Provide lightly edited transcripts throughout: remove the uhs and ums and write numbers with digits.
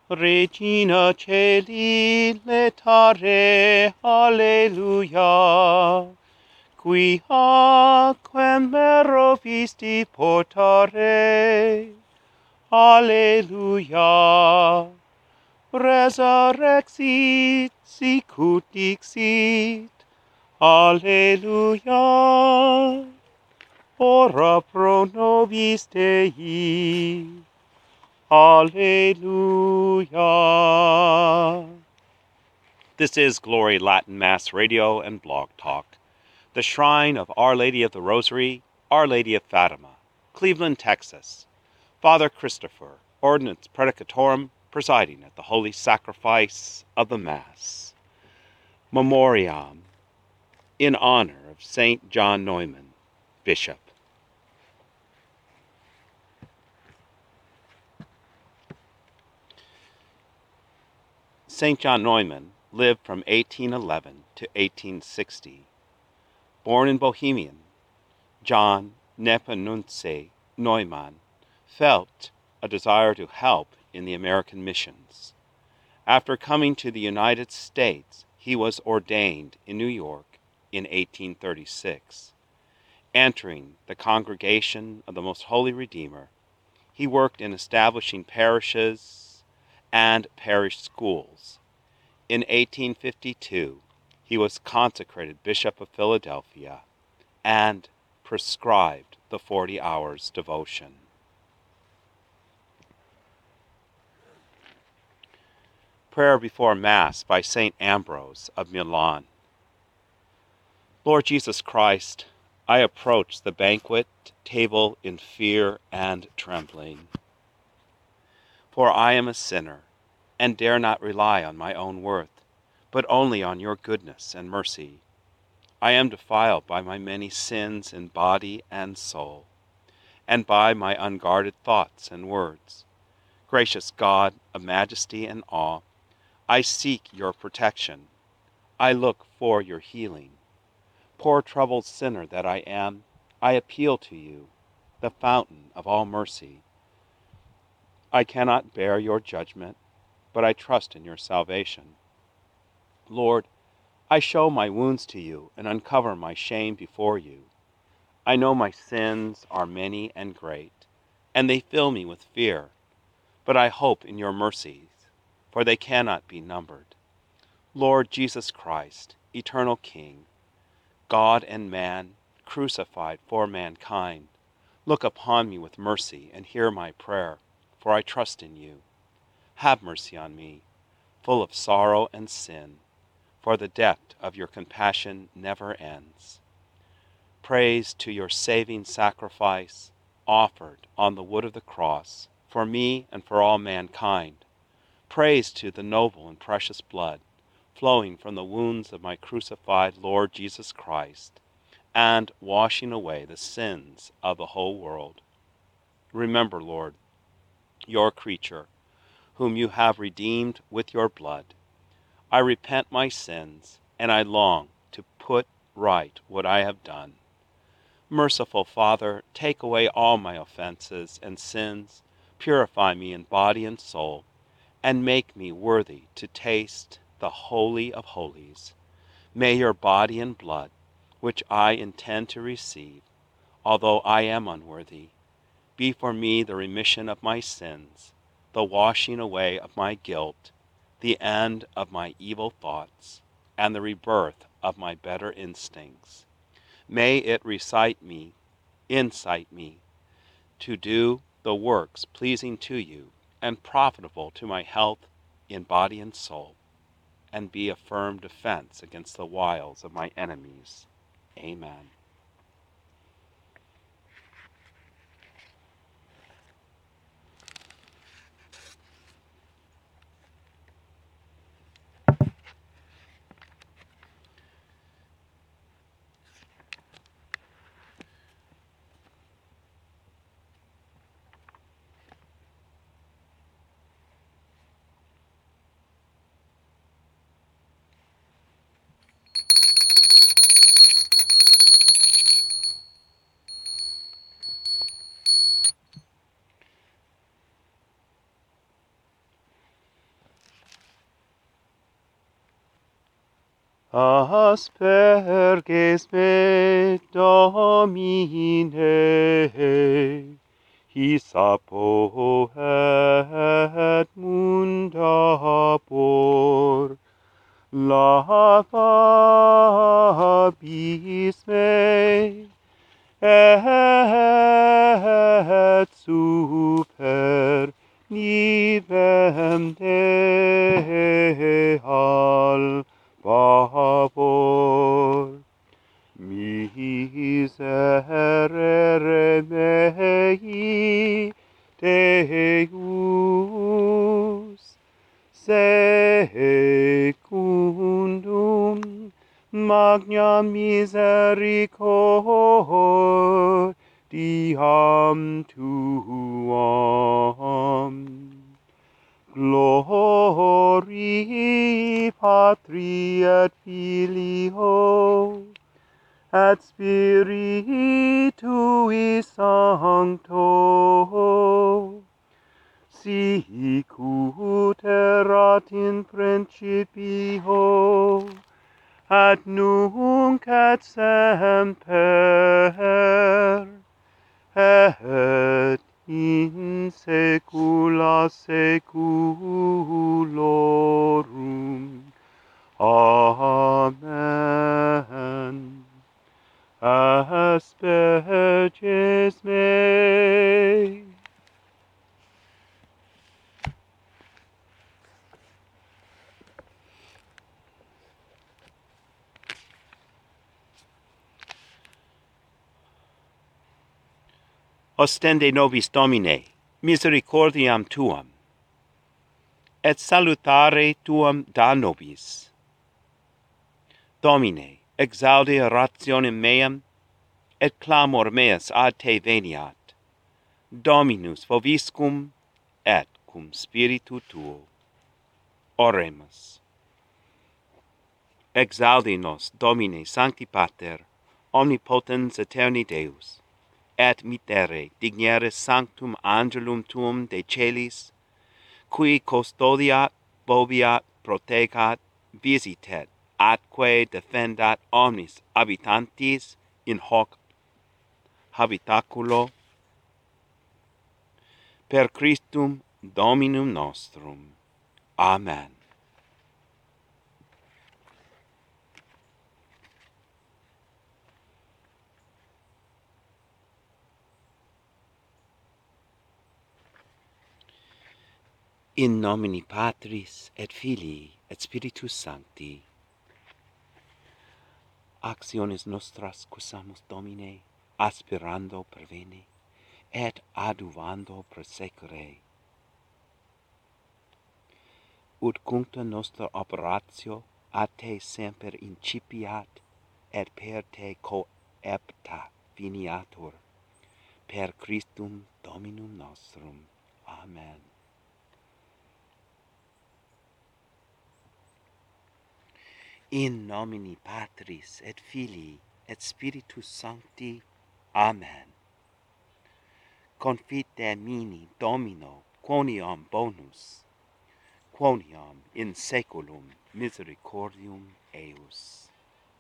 Regina Caeli letare, Alleluia. Quia quem mero visti portare, Alleluia. Resurrexit, sicut dixit, Alleluia. Ora pro nobis Dei, Alleluia. This is Glory Latin Mass Radio and Blog Talk, the shrine of Our Lady of the Rosary, Our Lady of Fatima, Cleveland, Texas. Father Christopher, Ordinance Predicatorum, presiding at the Holy Sacrifice of the Mass. Memoriam, in honor of St. John Neumann, Bishop. St. John Neumann lived from 1811 to 1860. Born in Bohemian, John Nepomuceno Neumann felt a desire to help in the American missions. After coming to the United States, he was ordained in New York in 1836. Entering the Congregation of the Most Holy Redeemer, he worked in establishing parishes and parish schools. In 1852, he was consecrated Bishop of Philadelphia and prescribed the 40 hours devotion. Prayer before Mass by St. Ambrose of Milan. Lord Jesus Christ, I approach the banquet table in fear and trembling. For I am a sinner, and dare not rely on my own worth, but only on your goodness and mercy. I am defiled by my many sins in body and soul, and by my unguarded thoughts and words. Gracious God of majesty and awe, I seek your protection. I look for your healing. Poor troubled sinner that I am, I appeal to you, the fountain of all mercy. I cannot bear your judgment, but I trust in your salvation. Lord, I show my wounds to you and uncover my shame before you. I know my sins are many and great, and they fill me with fear, but I hope in your mercies, for they cannot be numbered. Lord Jesus Christ, eternal King, God and man, crucified for mankind, look upon me with mercy and hear my prayer, for I trust in you. Have mercy on me, full of sorrow and sin, for the depth of your compassion never ends. Praise to your saving sacrifice, offered on the wood of the cross, for me and for all mankind. Praise to the noble and precious blood, flowing from the wounds of my crucified Lord Jesus Christ, and washing away the sins of the whole world. Remember, Lord, your creature, whom you have redeemed with your blood. I repent my sins, and I long to put right what I have done. Merciful Father, take away all my offenses and sins, purify me in body and soul, and make me worthy to taste the Holy of Holies. May your body and blood, which I intend to receive, although I am unworthy, be for me the remission of my sins, the washing away of my guilt, the end of my evil thoughts, and the rebirth of my better instincts. May it incite me to do the works pleasing to you and profitable to my health in body and soul, and be a firm defense against the wiles of my enemies. Amen. asperges me Domine, his apo et munda por, lavabis me, et super nivem de al favor. Miserere mei Deus, secundum magna misericordiam tuam. Glory Patri et Filio et Spiritui Sancto, sic ut erat in principio, et nunc et semper, et in saecula saeculorum. Amen. Asperges me. Ostende nobis Domine, misericordiam tuam, et salutare tuam da nobis. Domine, exaudi rationem meam, et clamor meus ad te veniat. Dominus vobiscum, et cum spiritu tuo. Oremus. Exaudi nos, Domine Sancti Pater, omnipotens aeterni Deus, et mittere digneris sanctum angelum tuum de celis, qui custodiat, boviat, protegat, visitet, atque defendat omnis habitantis in hoc habitaculo, per Christum Dominum nostrum. Amen. In nomine Patris et Filii et Spiritus Sancti. Actiones nostras cusamus Domine, aspirando pervene, et aduvando persecere. Ut cuncta nostra operatio a te semper incipiat, et per te coepta finiatur, per Christum Dominum nostrum. Amen. In nomine Patris et Filii et Spiritus Sancti. Amen. Confite mini Domino, quoniam bonus, quoniam in saeculum misericordium eius.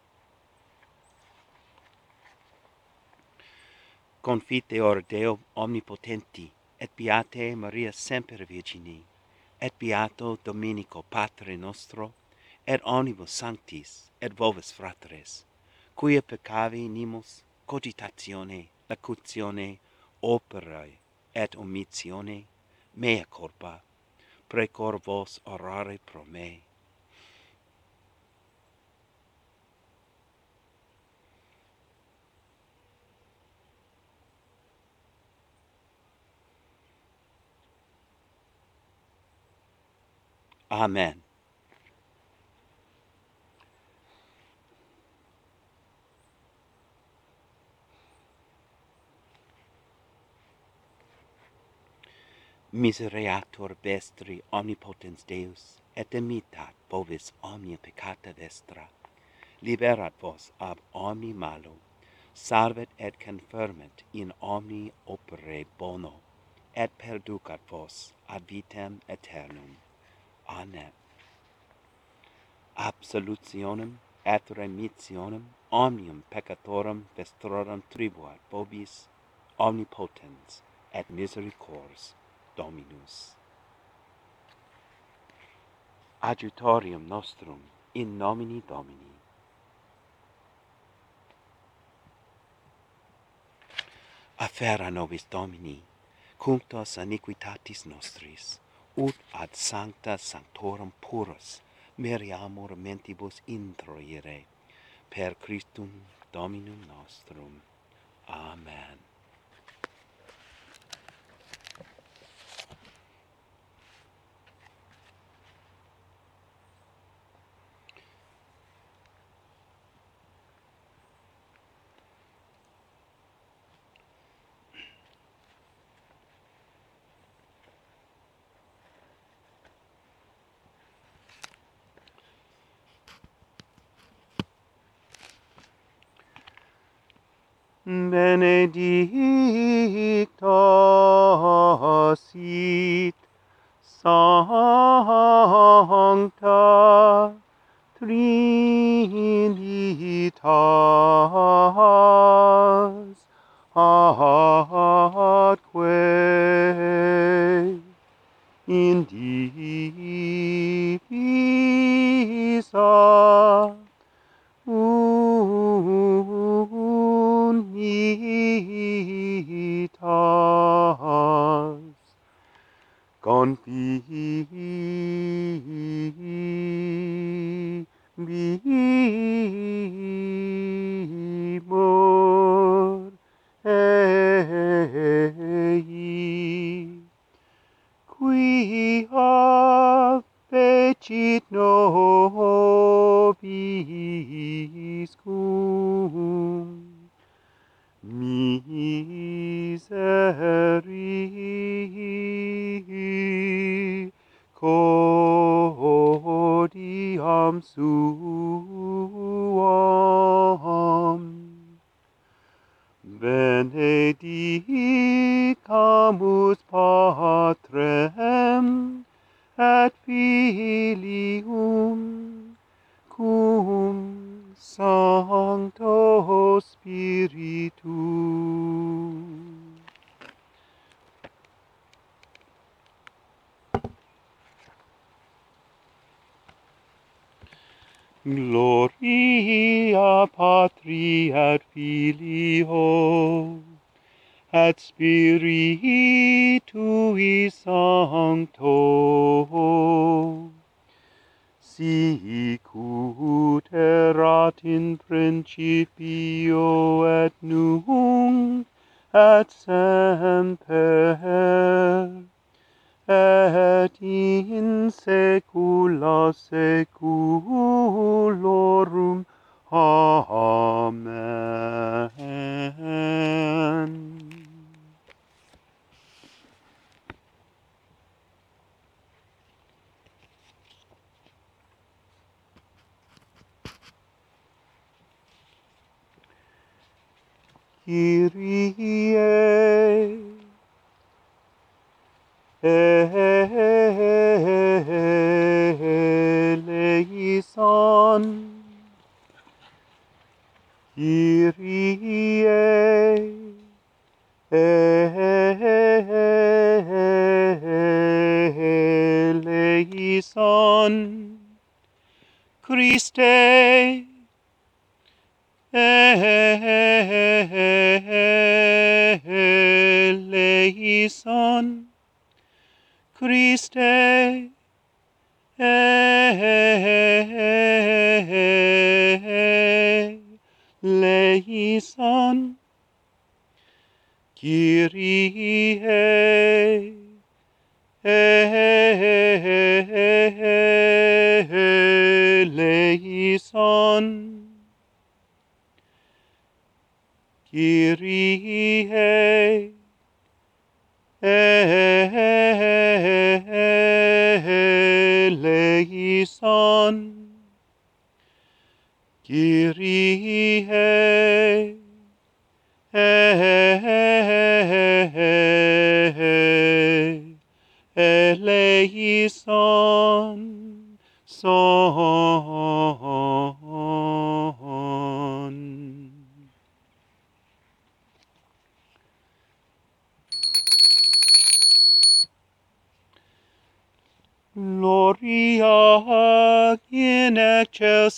Confiteor Deo omnipotenti, et beate Maria semper Virgini, et beato Dominico Patre nostro, et omnibus sanctis, et vobis fratres, quia peccavi nimus cogitatione, locutione, operae, et omissione, mea culpa, precor vos orare pro me. Amen. Misereatur vestri omnipotens Deus, et demitat vobis omnia peccata vestra, liberat vos ab omni malo, salvet et confirmat in omni opere bono, et perducat vos ad vitam aeternum. Amen. Absolutionem et remissionem omnium peccatorum vestrorum tribuat vobis omnipotens et misericors Dominus. Adjutorium nostrum in nomine Domini. Afferra nobis Domini, cunctos iniquitatis nostris, ut ad sancta sanctorum purus meriamur mentibus introire, per Christum Dominum nostrum. Amen. Benedicta sit Sancta Trinitas atque in divisa unitas confiebimur ei, quia fecit nobis cum misericordiam suam. Benedicamus Patrem et Filium cum Sancto Spiritu. Gloria Patri et Filio et Spiritui Sancto, sicut erat in principio et nunc et semper et in saecula saeculorum. Amen. Kyrie eleison, Kyrie eleison, Christe eleison, Christe eleison, Kyrie eleison, Kyrie eleison, Kyrie eleison,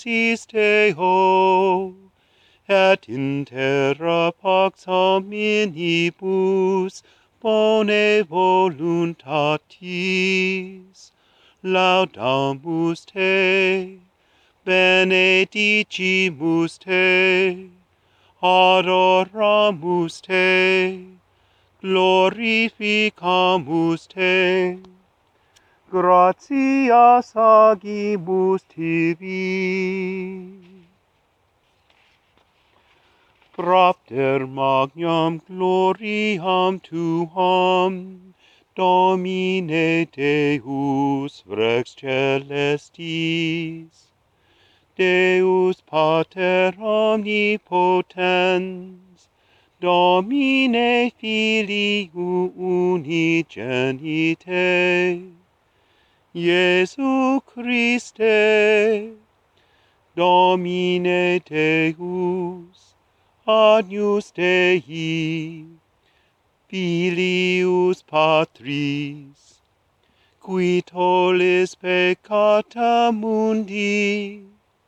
excelsis Deo, et in terra pax hominibus bone voluntatis, laudamus te, benedicimus te, adoramus te, glorificamus te, gratias agimus tibi. Propter magnam gloriam tuam, Domine Deus Rex Celestis, Deus Pater omnipotens, Domine Filii unigenite, Iesu Christe, Domine Deus, Agnus Dei, Filius Patris, qui tollis peccata mundi,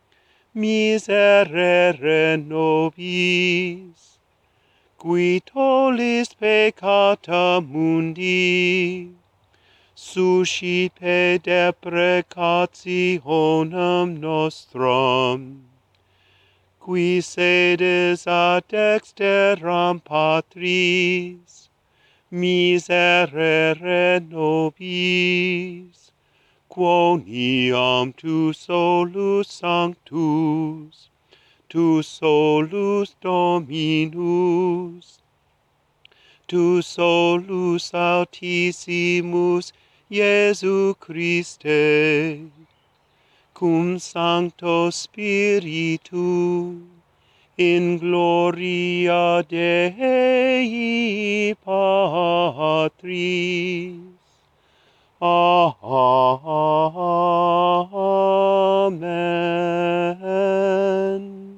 miserere nobis, qui tollis peccata mundi, suscipe deprecationem nostrum, qui sedes ad dexteram Patris, miserere nobis, quoniam tu solus sanctus, tu solus Dominus, tu solus altissimus Iesu Christe, cum Sancto Spiritu, in gloria Dei Patris. Amen.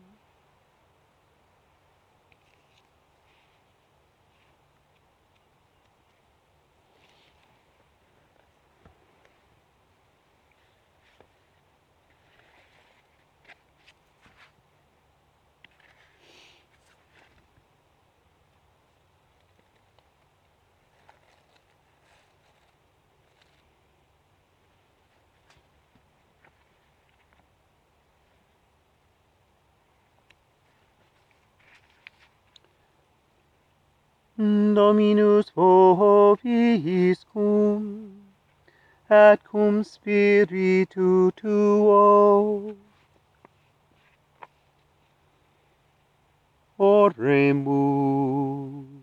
Dominus vobiscum, et cum spiritu tuo. Oremus.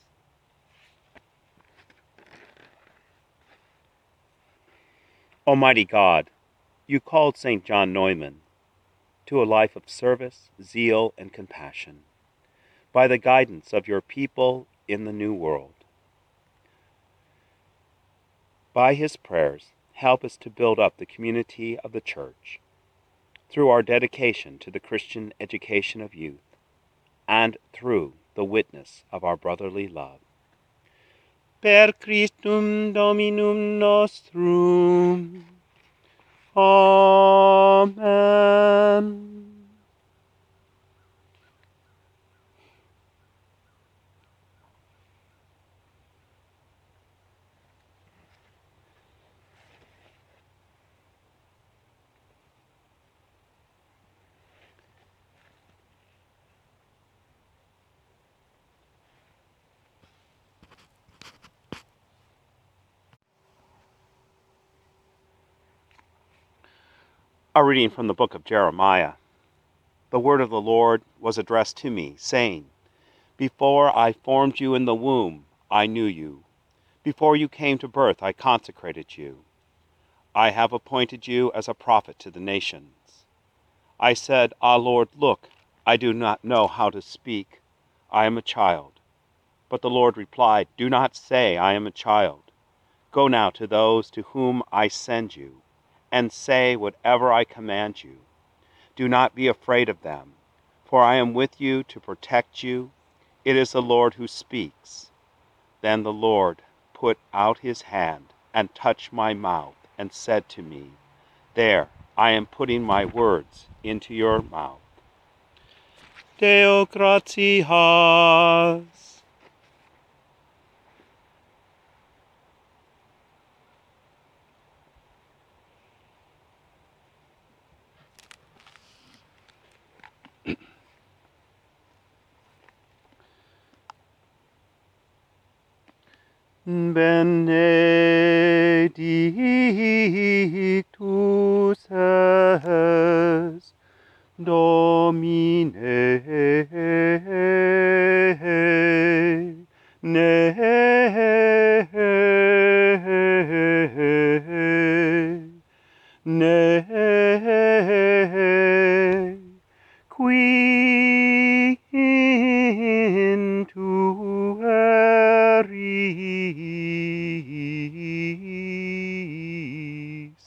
Almighty God, you called St. John Neumann to a life of service, zeal, and compassion by the guidance of your people in the New World. By his prayers, help us to build up the community of the Church through our dedication to the Christian education of youth and through the witness of our brotherly love. Per Christum Dominum nostrum. Amen. A reading from the book of Jeremiah. The word of the Lord was addressed to me, saying, Before I formed you in the womb, I knew you. Before you came to birth, I consecrated you. I have appointed you as a prophet to the nations. I said, Ah, Lord, look, I do not know how to speak. I am a child. But the Lord replied, Do not say, I am a child. Go now to those to whom I send you, and say whatever I command you. Do not be afraid of them, for I am with you to protect you. It is the Lord who speaks. Then the Lord put out his hand and touched my mouth and said to me, There, I am putting my words into your mouth. Deo gratias. Benedictus es Domine quintueris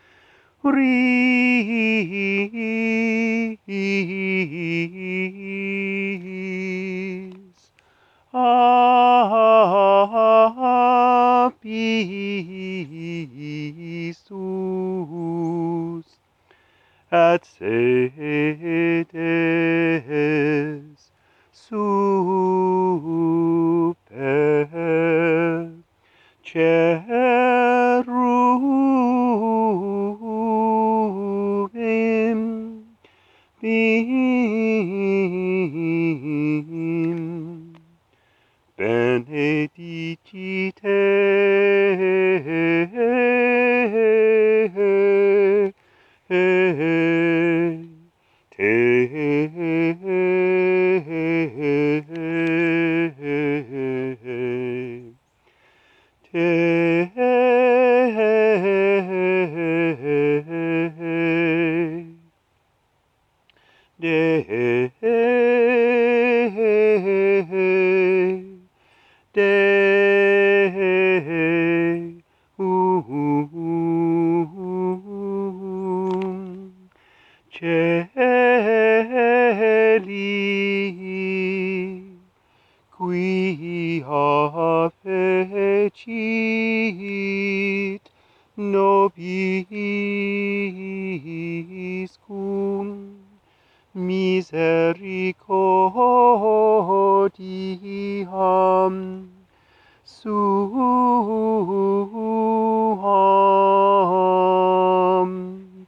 ris apistus et sedes super cherubim bim benedicite Celi quia fecit nobiscum misericordiam suam.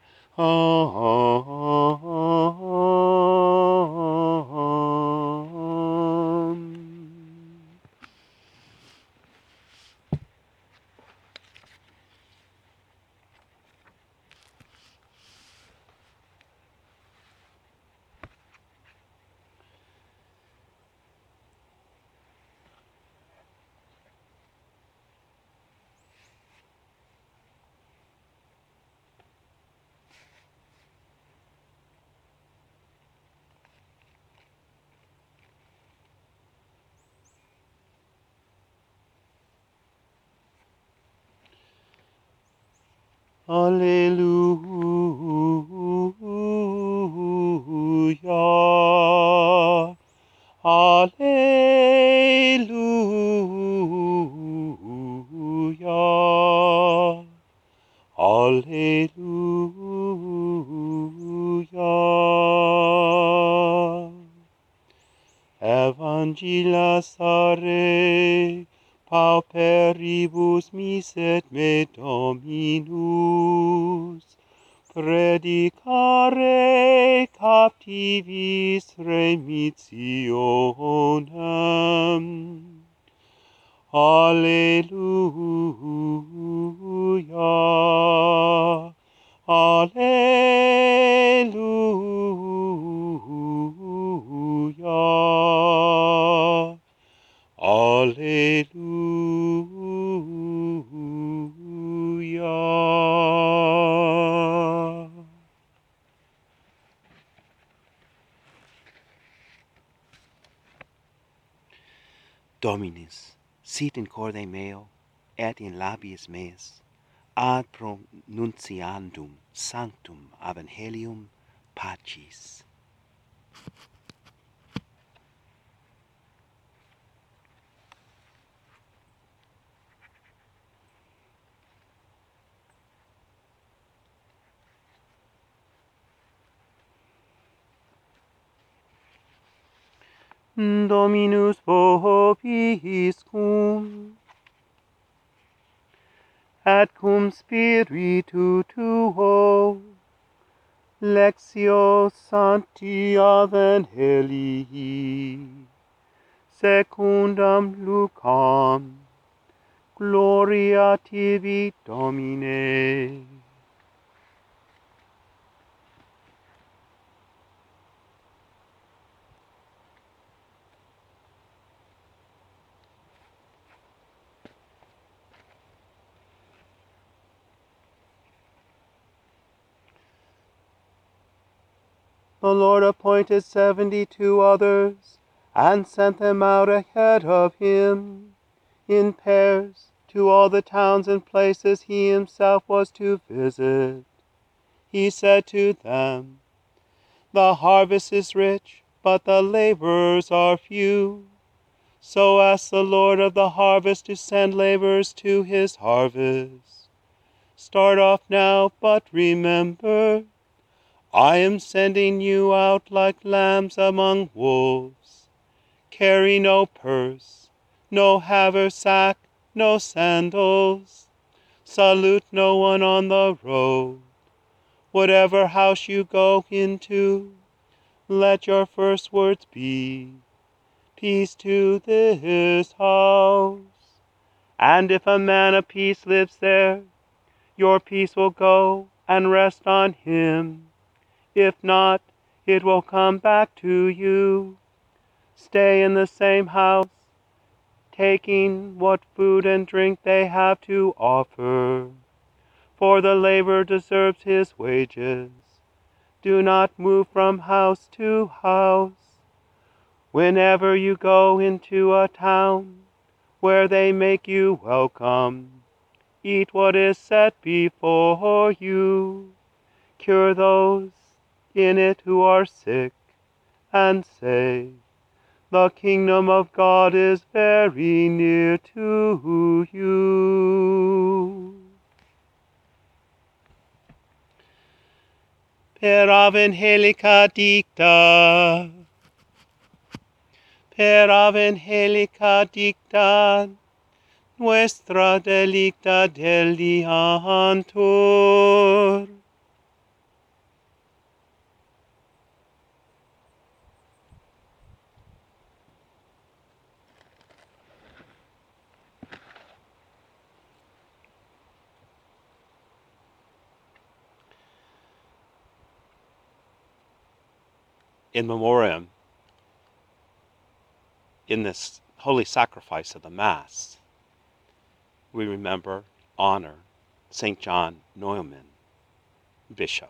Alleluia. Alleluia. Alleluia. Evangela sare pauperibus miset me Dominus, predicare captivis remissionem. Alleluia. Alleluia. Alleluia. Dominus, sit in corde meo, et in labiis meis, ad pronunciandum sanctum evangelium pacis. Dominus vobiscum, et cum spiritu tuo, Lectio Sancti Evangelii, secundam Lucam, gloria tibi, Domine. The Lord appointed 72 others, and sent them out ahead of him, in pairs, to all the towns and places he himself was to visit. He said to them, "The harvest is rich, but the laborers are few. So ask the Lord of the harvest to send laborers to his harvest. Start off now, but remember, I am sending you out like lambs among wolves. Carry no purse, no haversack, no sandals. Salute no one on the road. Whatever house you go into, let your first words be, 'Peace to this house.' And if a man of peace lives there, your peace will go and rest on him. If not, it will come back to you. Stay in the same house, taking what food and drink they have to offer, for the laborer deserves his wages. Do not move from house to house. Whenever you go into a town where they make you welcome, eat what is set before you. Cure those in it who are sick, and say, 'The kingdom of God is very near to you.'" Per Evangelica dicta. Per Evangelica dicta, nuestra delicta deliantur. In memoriam, in this holy sacrifice of the Mass, we remember, honor St. John Neumann, Bishop.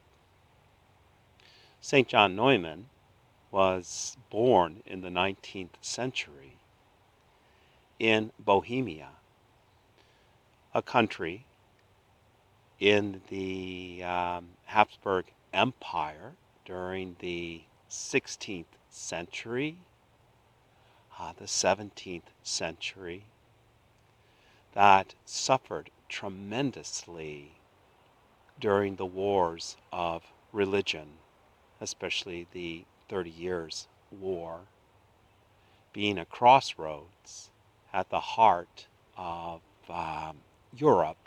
St. John Neumann was born in the 19th century in Bohemia, a country in the Habsburg Empire during the 16th century, the 17th century, that suffered tremendously during the wars of religion, especially the 30 Years' War, being a crossroads at the heart of Europe,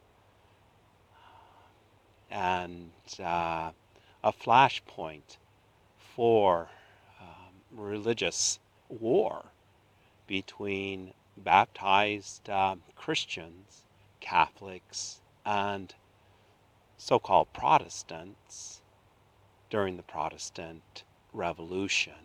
and a flashpoint for religious war between baptized Christians, Catholics, and so-called Protestants during the Protestant Revolution.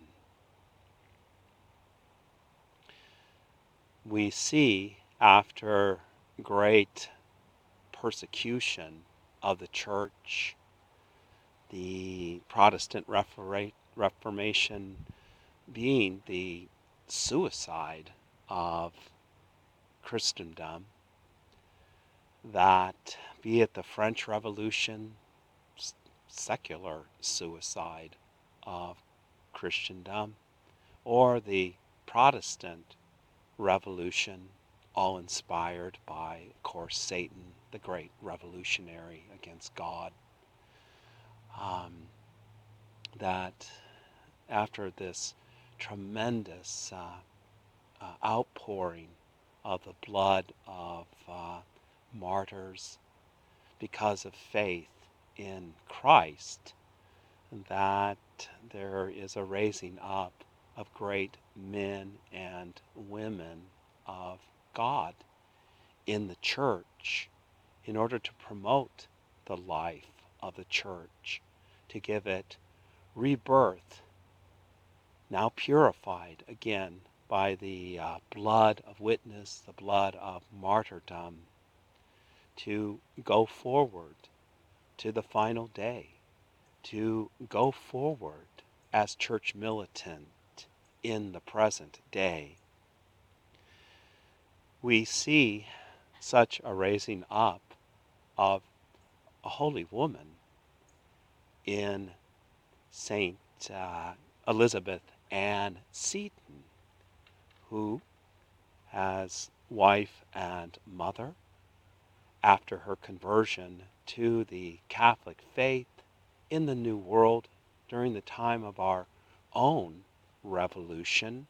We see, after great persecution of the church, the Protestant Reformation being the suicide of Christendom, that be it the French Revolution, secular suicide of Christendom, or the Protestant Revolution, all inspired by, of course, Satan, the great revolutionary against God, that after this tremendous outpouring of the blood of martyrs because of faith in Christ, that there is a raising up of great men and women of God in the church in order to promote the life of the church, to give it rebirth, now purified again by the blood of witness, the blood of martyrdom, to go forward to the final day, to go forward as church militant in the present day. We see such a raising up of a holy woman in Saint Elizabeth Ann Seton, who, as wife and mother, after her conversion to the Catholic faith in the New World during the time of our own revolution,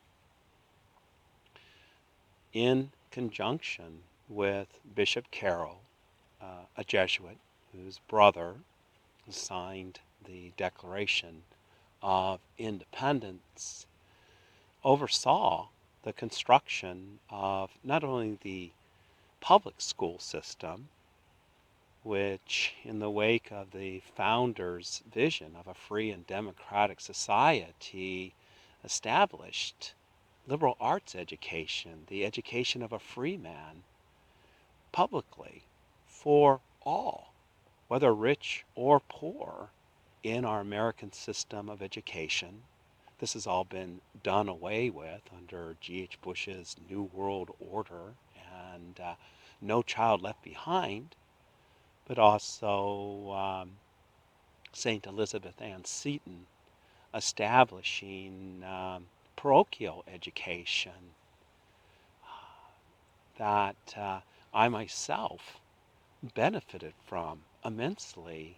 in conjunction with Bishop Carroll, a Jesuit whose brother signed the Declaration of Independence, oversaw the construction of not only the public school system, which in the wake of the founders' vision of a free and democratic society established liberal arts education, the education of a free man, publicly for all, whether rich or poor, in our American system of education. This has all been done away with under G.H. Bush's New World Order and No Child Left Behind, but also St. Elizabeth Ann Seton establishing parochial education that I myself benefited from immensely,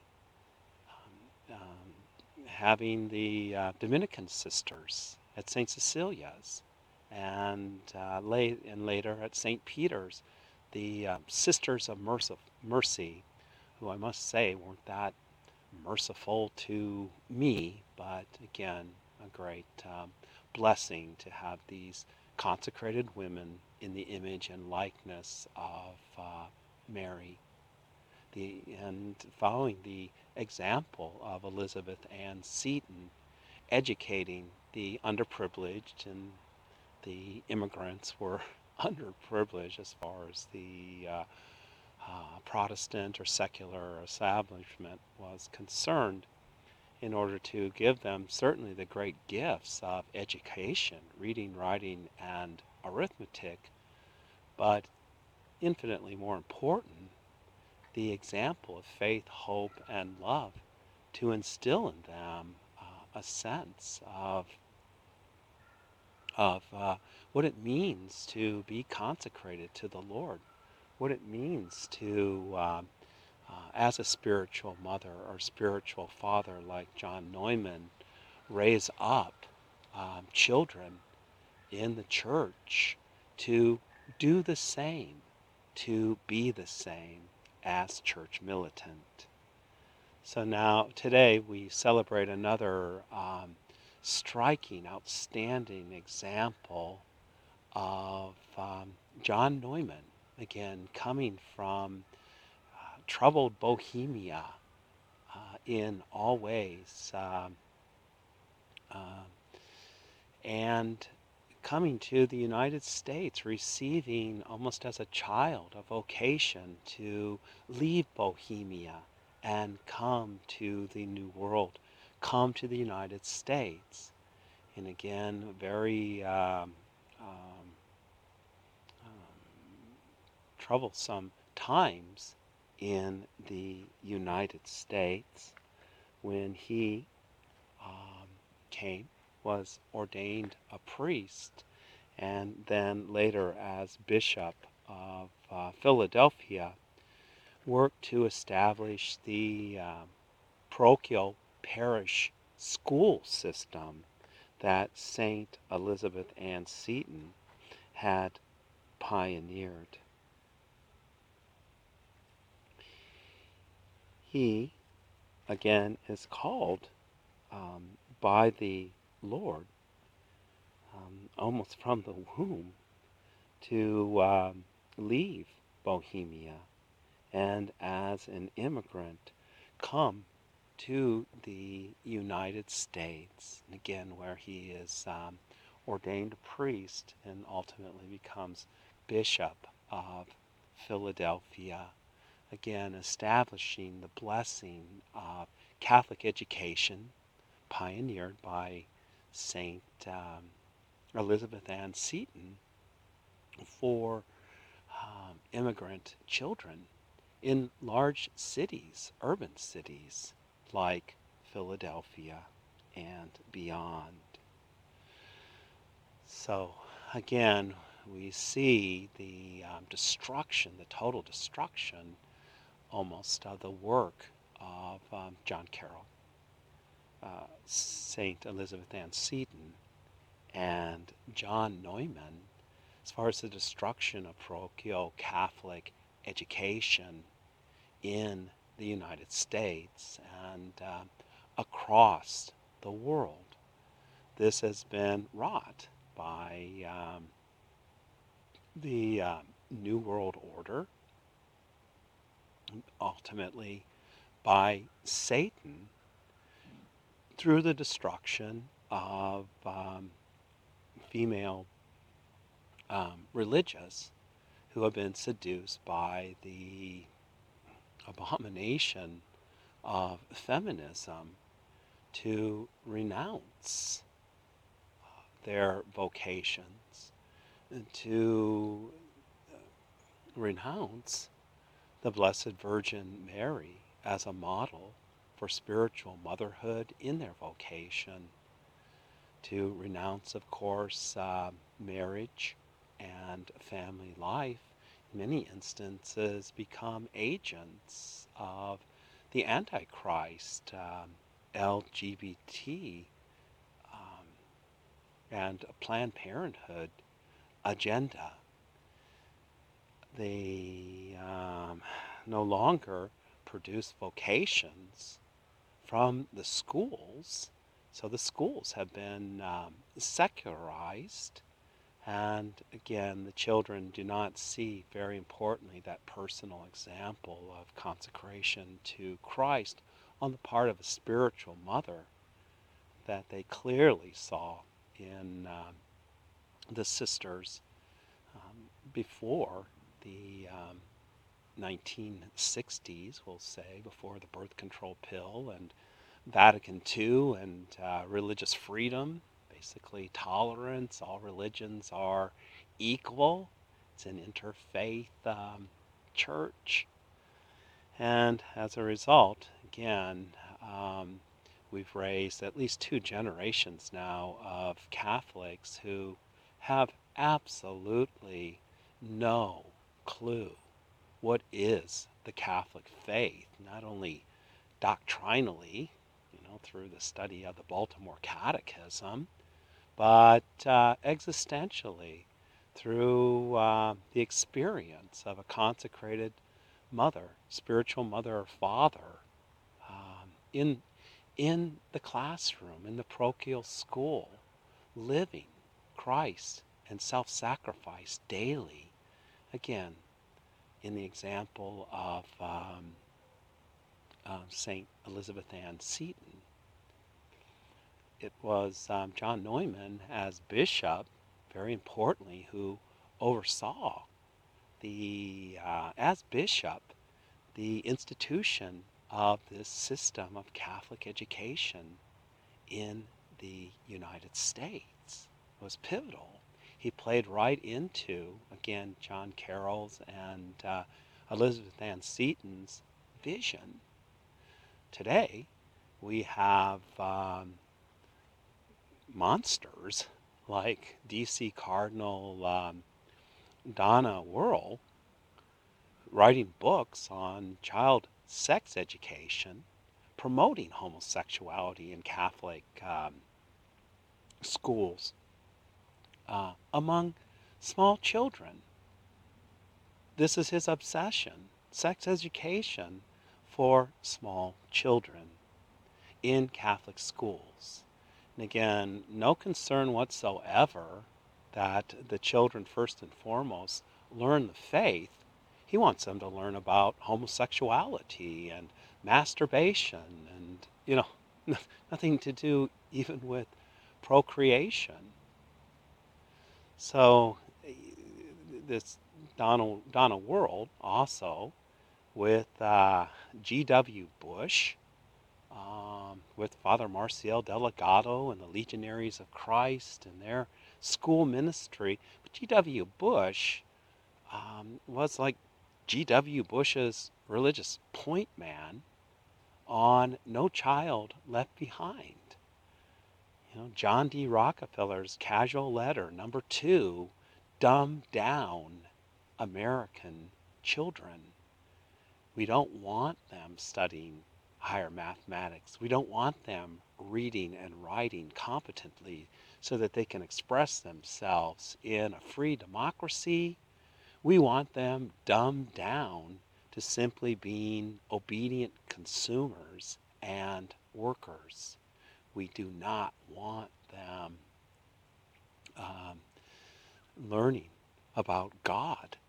having the Dominican sisters at St. Cecilia's and later at St. Peter's, the Sisters of Mercy, who I must say weren't that merciful to me, but again, a great blessing to have these consecrated women in the image and likeness of Mary, and following the example of Elizabeth Ann Seton, educating the underprivileged, and the immigrants were underprivileged as far as the Protestant or secular establishment was concerned, in order to give them certainly the great gifts of education, reading, writing, and arithmetic, but infinitely more important, the example of faith, hope, and love, to instill in them a sense of what it means to be consecrated to the Lord, what it means to, as a spiritual mother or spiritual father like John Neumann, raise up children in the church to do the same, to be the same as church militant. So now, today, we celebrate another striking, outstanding example of John Neumann, again, coming from troubled Bohemia in all ways, and coming to the United States, receiving almost as a child a vocation to leave Bohemia and come to the New World, come to the United States. And again, very troublesome times in the United States when he was ordained a priest, and then later as Bishop of Philadelphia, worked to establish the parochial parish school system that Saint Elizabeth Ann Seton had pioneered. He, again, is called by the Lord almost from the womb to leave Bohemia and as an immigrant come to the United States, and again where he is ordained priest and ultimately becomes Bishop of Philadelphia, again establishing the blessing of Catholic education pioneered by Saint Elizabeth Ann Seton for immigrant children in large cities, urban cities like Philadelphia and beyond. So again, we see the destruction, the total destruction almost of the work of John Carroll, St. Elizabeth Ann Seton, and John Neumann as far as the destruction of parochial Catholic education in the United States and across the world. This has been wrought by the New World Order, ultimately by Satan, through the destruction of female religious who have been seduced by the abomination of feminism to renounce their vocations, and to renounce the Blessed Virgin Mary as a model for spiritual motherhood in their vocation, to renounce, of course, marriage and family life, in many instances become agents of the Antichrist, LGBT, and Planned Parenthood agenda. They no longer produce vocations from the schools, so the schools have been secularized. And again, the children do not see, very importantly, that personal example of consecration to Christ on the part of a spiritual mother that they clearly saw in the sisters before the 1960s, we'll say, before the birth control pill and Vatican II and religious freedom. Basically, tolerance, all religions are equal. It's an interfaith church. And as a result, again, we've raised at least 2 generations now of Catholics who have absolutely no clue what is the Catholic faith, not only doctrinally, through the study of the Baltimore Catechism, but existentially through the experience of a consecrated mother, spiritual mother or father, in the classroom, in the parochial school, living Christ and self-sacrifice daily. Again, in the example of St. Elizabeth Ann Seton, it was John Neumann as bishop, very importantly, who oversaw as bishop, the institution of this system of Catholic education in the United States. It was pivotal. He played right into, again, John Carroll's and Elizabeth Ann Seton's vision. Today, we have monsters like DC Cardinal Donna Wuerl writing books on child sex education, promoting homosexuality in Catholic schools among small children. This is his obsession, sex education for small children in Catholic schools. And again, no concern whatsoever that the children, first and foremost, learn the faith. He wants them to learn about homosexuality and masturbation and, nothing to do even with procreation. So this Donna World also with G.W. Bush, with Father Marcial Delgado and the Legionaries of Christ and their school ministry. But G.W. Bush was like G.W. Bush's religious point man on No Child Left Behind. John D. Rockefeller's casual letter, number 2, dumb down American children. We don't want them studying higher mathematics. We don't want them reading and writing competently so that they can express themselves in a free democracy. We want them dumbed down to simply being obedient consumers and workers. We do not want them learning about God.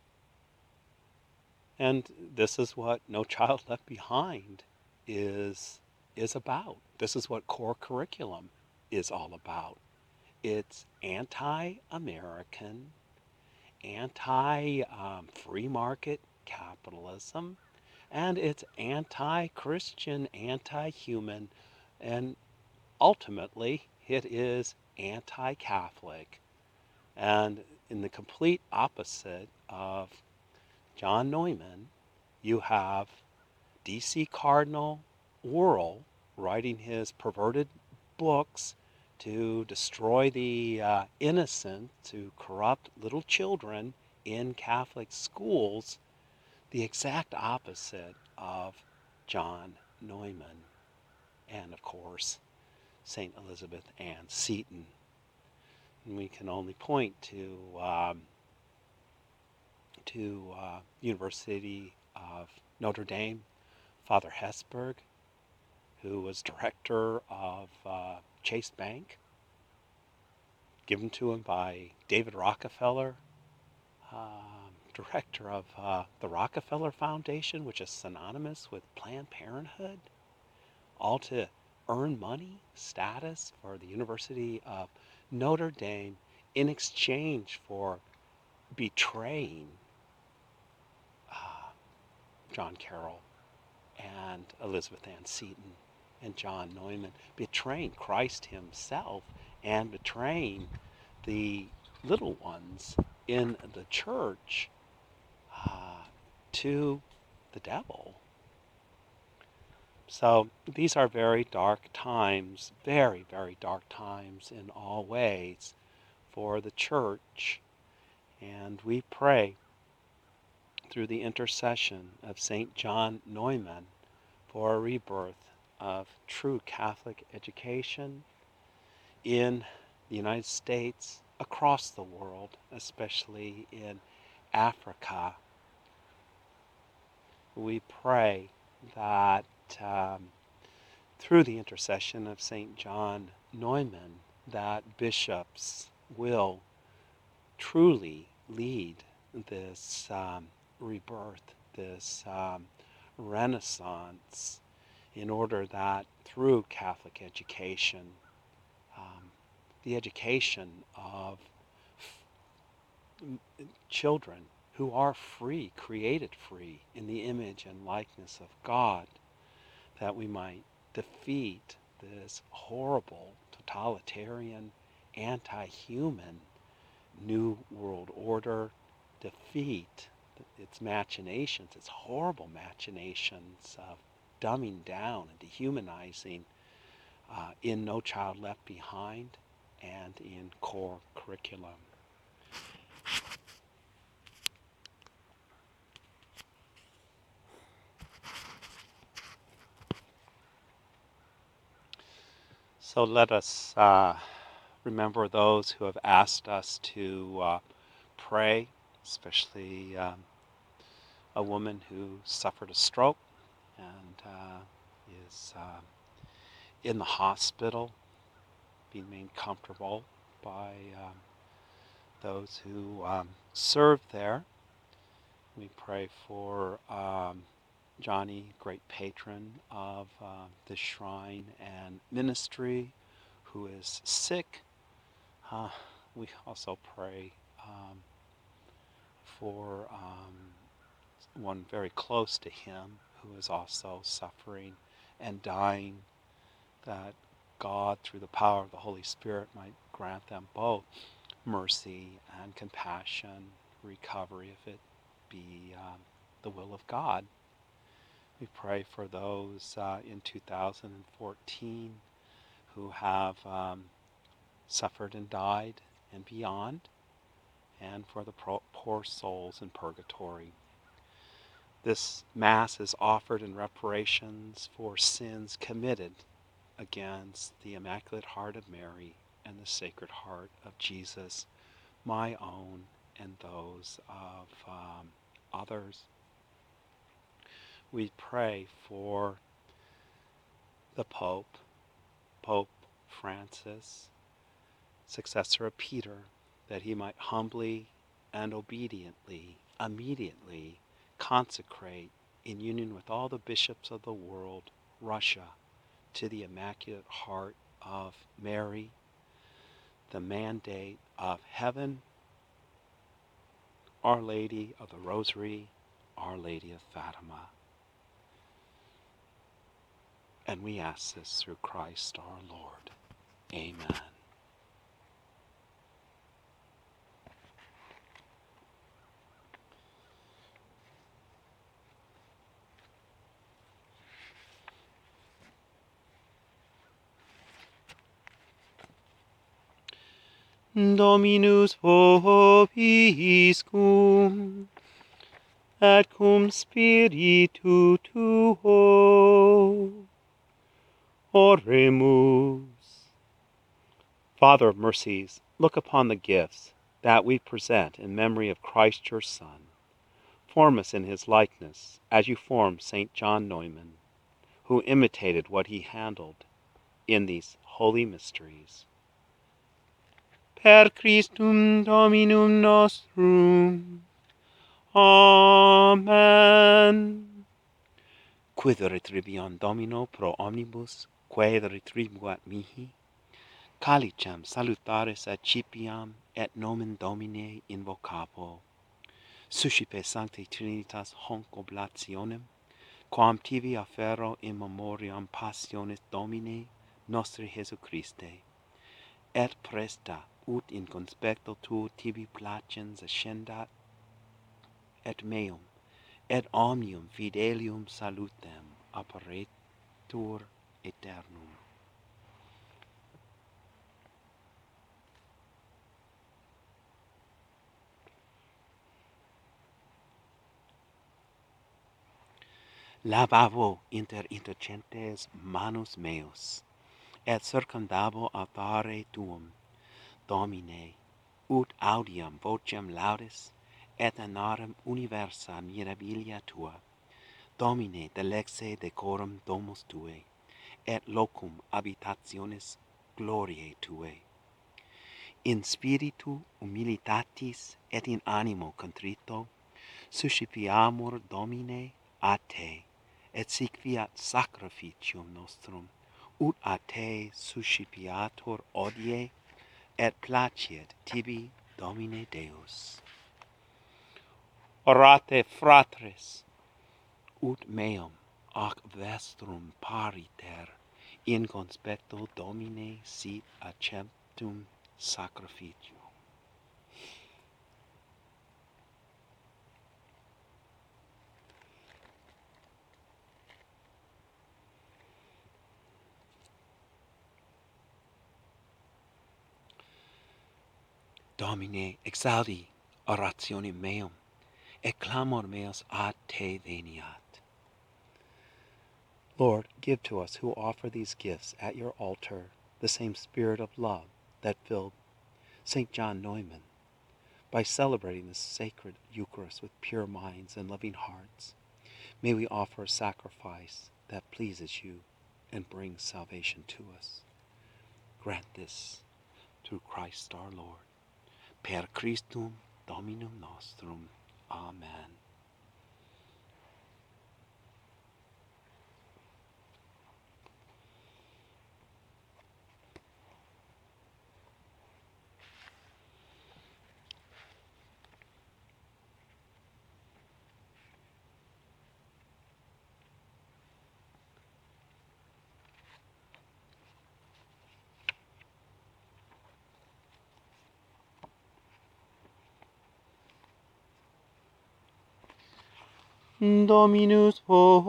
And this is what No Child Left Behind is about. This is what core curriculum is all about. It's anti-American, anti-free market capitalism, and it's anti-Christian, anti-human, and ultimately it is anti-Catholic. And in the complete opposite of John Neumann, you have D.C. Cardinal Wuerl writing his perverted books to destroy the innocent, to corrupt little children in Catholic schools, the exact opposite of John Neumann. And of course, St. Elizabeth Ann Seton. And we can only point to University of Notre Dame, Father Hesburgh, who was director of Chase Bank, given to him by David Rockefeller, director of the Rockefeller Foundation, which is synonymous with Planned Parenthood, all to earn money, status for the University of Notre Dame in exchange for betraying John Carroll and Elizabeth Ann Seton and John Neumann, betraying Christ himself and betraying the little ones in the church to the devil. So these are very dark times, very, very dark times in all ways for the church. And we pray through the intercession of St. John Neumann for a rebirth of true Catholic education in the United States, across the world, especially in Africa. We pray that through the intercession of St. John Neumann, that bishops will truly lead this rebirth, this renaissance, in order that through Catholic education, the education of children who are free, created free in the image and likeness of God, that we might defeat this horrible, totalitarian, anti-human New World Order, defeat its machinations, its horrible machinations of dumbing down and dehumanizing in No Child Left Behind and in core curriculum. So let us remember those who have asked us to pray, especially a woman who suffered a stroke and is in the hospital, being made comfortable by those who serve there. We pray for Johnny, great patron of the shrine and ministry, who is sick. We also pray for one very close to him who is also suffering and dying, that God, through the power of the Holy Spirit, might grant them both mercy and compassion, recovery, if it be the will of God. We pray for those in 2014 who have suffered and died and beyond, and for the poor souls in purgatory. This Mass is offered in reparations for sins committed against the Immaculate Heart of Mary and the Sacred Heart of Jesus, my own and those of others. We pray for the Pope, Pope Francis, successor of Peter, that he might humbly and obediently, immediately consecrate, in union with all the bishops of the world, Russia, to the Immaculate Heart of Mary, the mandate of heaven, Our Lady of the Rosary, Our Lady of Fatima. And we ask this through Christ our Lord. Amen. Dominus vobiscum, et cum spiritu tuo. Oremus. Father of mercies, look upon the gifts that we present in memory of Christ your Son. Form us in his likeness, as you formed St. John Neumann, who imitated what he handled in these holy mysteries. Per Christum Dominum nostrum. Amen. Quid retribuam Domino pro omnibus, quae retribuat mihi? Calicem salutaris accipiam, et nomen Domine invocabo. Suscipe Sancti Trinitas honc oblationem, quam tibi affero in memoriam passionis Domine nostri Jesu Christe, et presta ut in conspecto tuo tibi placens ascendat, et meum, et omnium fidelium salutem apparetur aeternum. Lavavo inter intercentes manus meus, et circumdavo altare tuum, Domine, ut audiam vocem laudis, et anarem universa mirabilia tua. Domine, delexe decorum domus tuae, et locum habitationis gloriae tuae. In spiritu humilitatis et in animo contrito, suscipiamur Domine a te, et sic fiat sacrificium nostrum, ut a te suscipiatur odie, et placiet tibi, Domine Deus. Orate, fratres, ut meum ac vestrum pariter, in conspecto Domine sit acceptum sacrificium. Domine, exaudi orationem meum, et clamor meus ad te veniat. Lord, give to us who offer these gifts at your altar the same spirit of love that filled St. John Neumann. By celebrating this sacred Eucharist with pure minds and loving hearts, may we offer a sacrifice that pleases you and brings salvation to us. Grant this through Christ our Lord. Per Christum Dominum nostrum. Amen. Dominus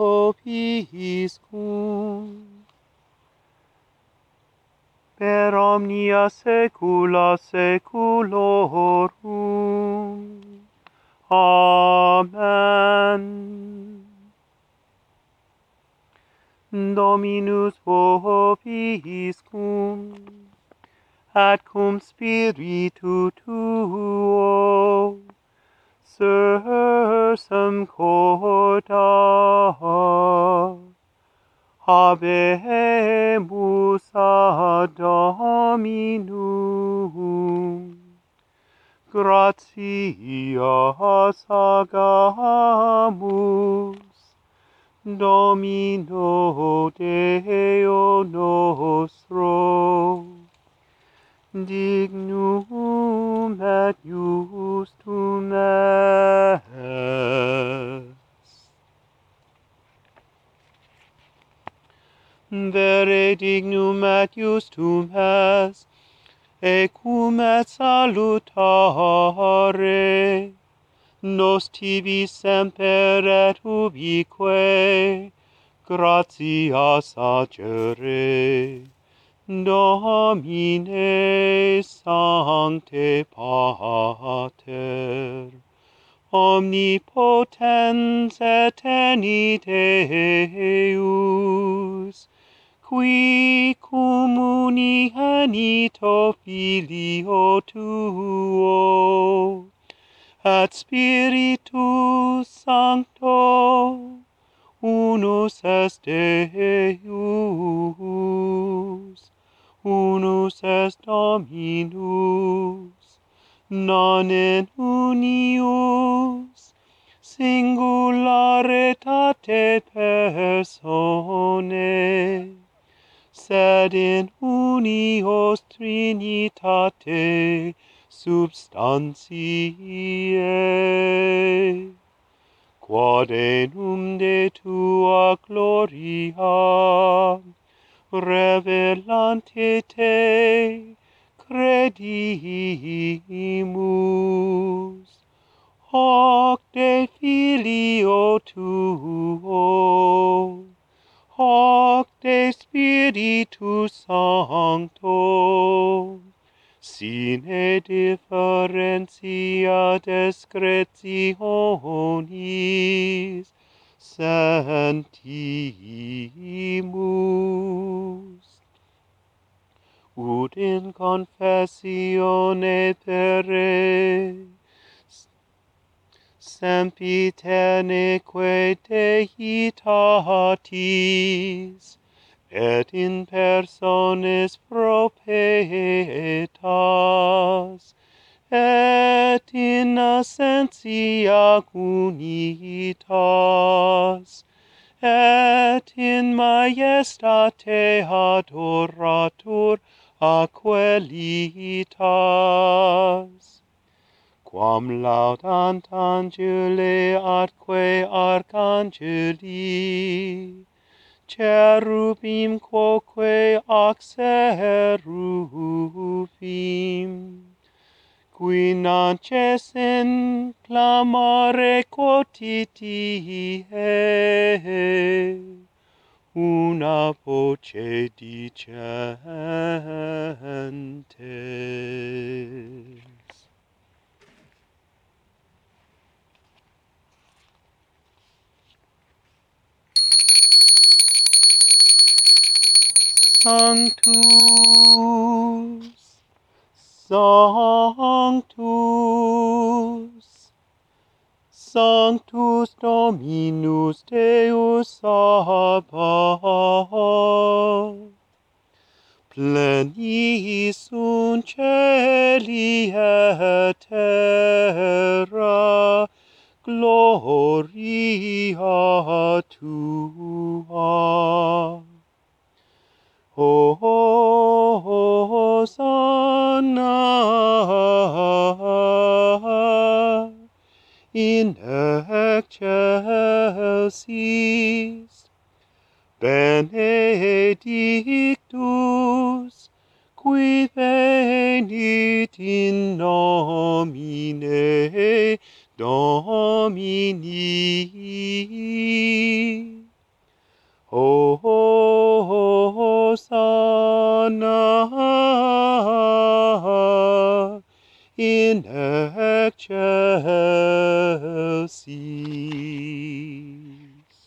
vobiscum. Per omnia saecula saeculorum. Amen. Dominus vobiscum. Et cum spiritu tuo. Sursum corda. Habemus ad Dominum. Gratias agamus. Domino Deo nostro. Dignum et justum est. Vere dignum et justum est, ecum et salutare, nos tibi semper et ubique, gratias agere. Domine Sancte Pater, omnipotens et Deus, qui cum unigenito Filio tuo, et Spiritus Sancto, unus est Deus, unus est Dominus, non in unius, singularitate personae, sed in unios Trinitate substantiae, quod enum de tua gloria, revelante te, credimus, hoc de Filio tuo, hoc de Spiritus Sancto, sine differentia discretionis sentimus, ut in confessione pere sempiterneque Deitatis, et in personis propetas, et in essentia unitas, et in majestate adoratur aquelitas, quam laudant angeli atque arcangeli, cherubim quoque ac serufim, qui nances in clamare quotidie, una voce dicentes. Sanctus Sanctus, Sanctus Dominus Deus Sabaoth, plenis sunt caeli et terra gloria tua. Hosanna in excelsis benedictus qui venit in nomine Domini. Hosanna in excelsis.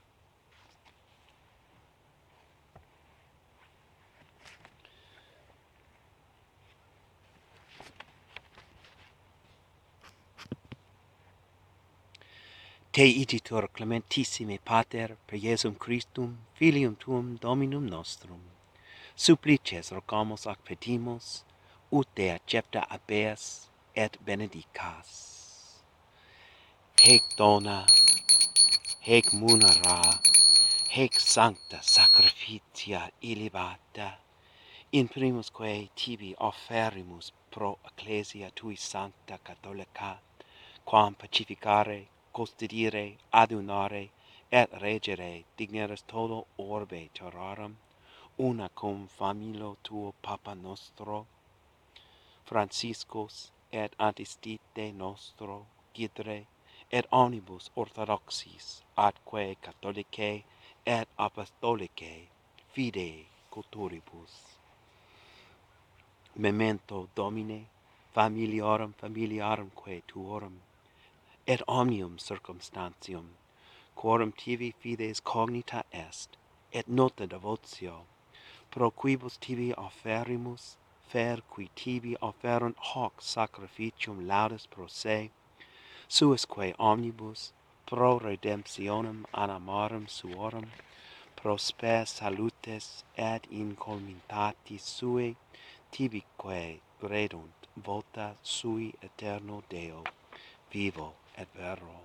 Te igitur clementissime Pater per Iesum Christum, Filium Tuum Dominum nostrum, supplices rogamus ac petimus, ut te accepta habeas et benedicas. Hec dona, hec munera, hec sancta sacrificia illibata, in primusque tibi offerimus pro ecclesia tui sancta catholica, quam pacificare, custodire, adunare, et regere digneris todo orbe terrarum, una cum familo tuo Papa nostro, Franciscus, et antistite nostro, Gidre, et omnibus orthodoxis, atque catholicae, et apostolicae, fidei culturibus. Memento Domine, familiarumque tuorum, et omnium circumstantium, quorum tibi fides cognita est, et nota devotio, pro quibus tibi offerimus, fer qui tibi offerunt hoc sacrificium laudes pro se, suisque omnibus, pro redemptionem animarum suorum, pro spes salutes et incolumitatis sui, tibique credunt vota sui eterno Deo, vivo et vero.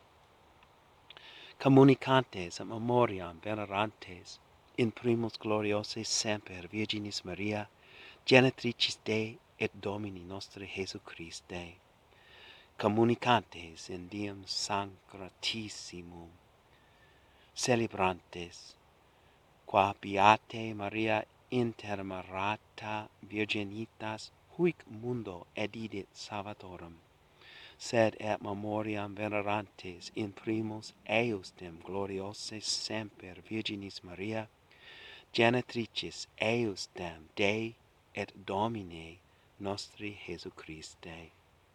Communicantes et memoriam venerantes in primus gloriose semper Virginis Maria, genitricis Dei et Domini nostri Jesu Christe, communicantes in diem sacratissimum, celebrantes, qua beate Maria intermarata virginitas huic mundo edidit Salvatorum, sed et memoriam venerantes in primus eustem gloriose semper Virginis Maria, genitricis eustem Dei et Domine nostri Jesu Christe.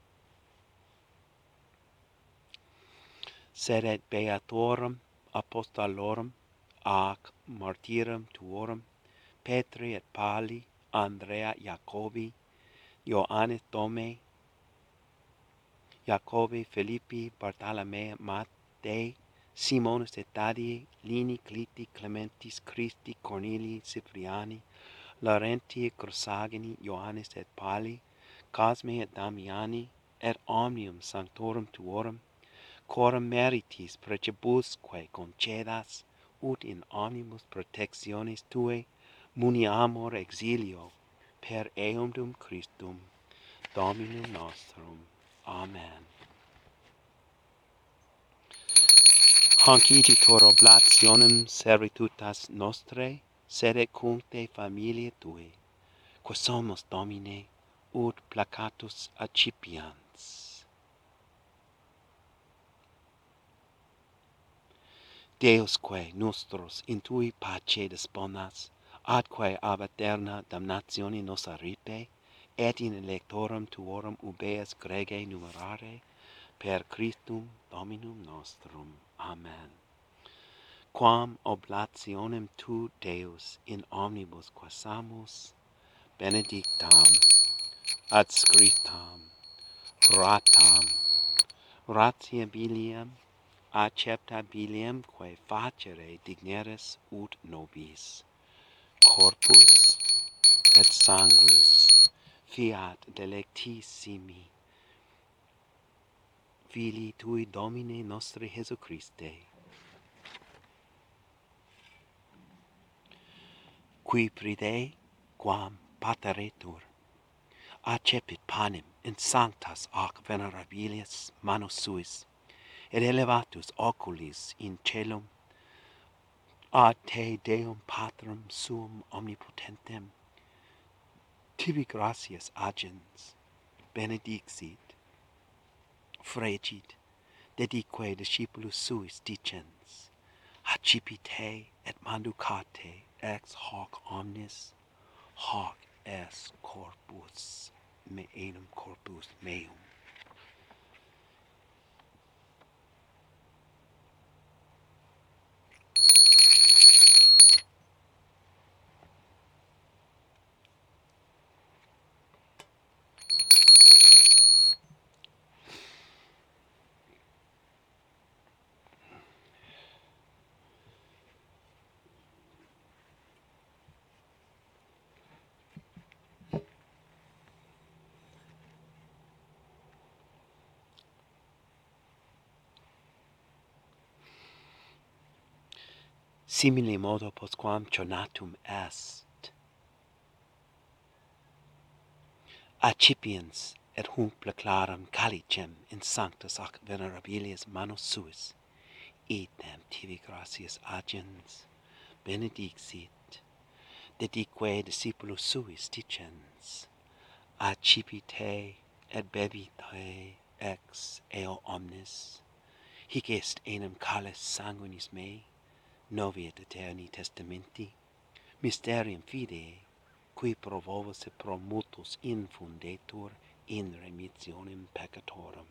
Sed et beatorum apostolorum ac martyrum tuorum, Petri et Pali, Andrea Jacobi, Ioannis Tome, Jacobi, Philippi, Bartolomei, Mattei, Simonis et Thaddeus, Lini, Cliti, Clementis, Christi, Cornelii, Cipriani, Laurenti, Chrysagini, Ioannis et Pali, Cosme et Damiani, et omnium sanctorum tuorum, quorum meritis precibusque concedas, ut in omnibus protectionis tuae muniamur exilio, per eundum Christum, Dominum nostrum. Amen. Hanc igitur oblationem servitutas nostrae, sede cum te familiae tue, quos somos Domine, ut placatus accipiens. Deusque nostros in tui pace disponas, atque ab aeterna damnatione nos arripe, et in electorum tuorum ubeas grege numerare, per Christum Dominum nostrum. Amen. Quam oblationem tu, Deus, in omnibus quasamus, benedictam adscriptam, ratam, ratiabiliam, acceptabiliam quae facere digneris ut nobis, corpus et sanguis, fiat delectissimi, Filii Tui Domine nostri Jesu Christe, qui pride quam pateretur, accepit panem in sanctas ac venerabilis manus suis, et elevatus oculis in celum, ad te Deum Patrum suum omnipotentem, tibi gratias agens, benedixit, fregit, dedique discipulus suis dicens, accipite et manducate ex hoc omnis, hoc est corpus meum corpus meum. Simile modo postquam conatum est, accipiens et hunc pleclaram calicem in sanctus ac venerabilis manus suis, idem tibi gratias agens, benedixit, dedique discipulus suis dicens, accipite et bebite ex eo omnis, hic est enim calice sanguinis mei, novi et eterni testamenti, mysterium fidei, qui pro vobis et pro multos infundetur in remissionem peccatorum.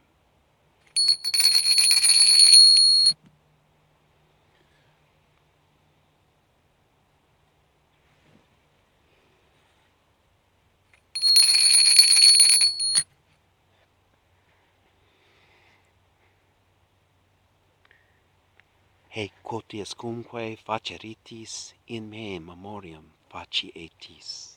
Haec quotiuscumque faceritis in me memoriam facietis.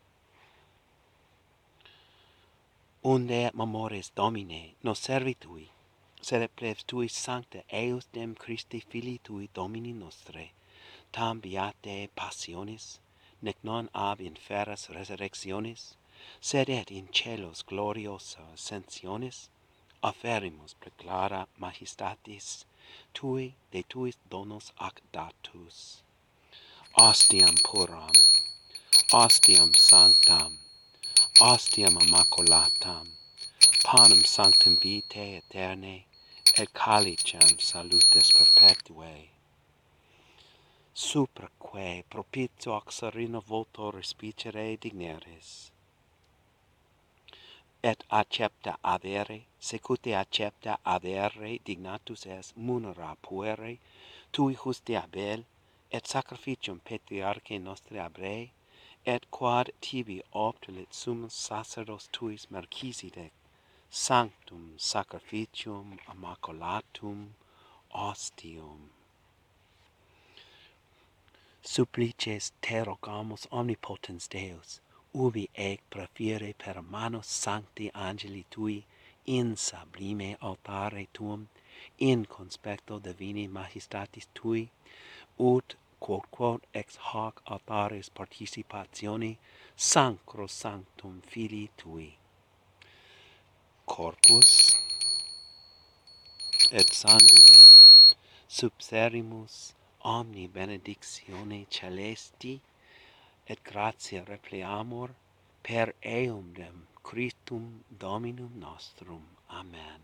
Unde et memores Domine nos servitui, sed et plebs tui sancta eus dem Christi Filii tui Domini nostre, tam beate passionis, nec non ab inferas resurrectionis, sed et in celos gloriosa ascensionis, afferimus preclara majestatis tui de tuis donos ac datus. Ostiam puram, ostiam sanctam, ostiam immaculatam, panem sanctum vitae aeternae, et calicem salutis perpetuae, supraque propitio oxarina voto respicere digneris, et accepta avere, secute accepta avere dignatus est munera puere, tui juste Abel, et sacrificium patriarchae nostri abrei, et quod tibi obtulit summus sacerdos tuis Melchisedec, sanctum sacrificium immaculatum ostium. Supplices te rogamus omnipotens Deus, ubi ec prefiere per manus sancti angeli tui in sublime altare tuum, in conspecto divini majestatis tui, ut quod ex hoc altaris participatione sacro sanctum Filii tui, corpus et sanguinem subserimus omni benedictione celesti et gratia repleamur per eundem Christum Dominum nostrum. Amen.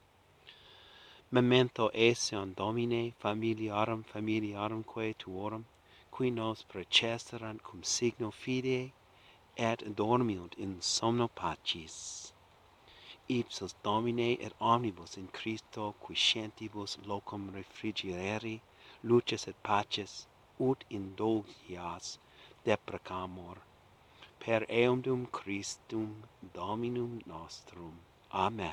Memento esion Domine familiarumque tuorum, qui nos precesserant cum signo fidei et dormiunt in somno pacis. Ipsos Domine et omnibus in Christo quiescentibus locum refrigeri, luces et paces, ut indulgias deprecamur, per eundum Christum Dominum nostrum. Amen.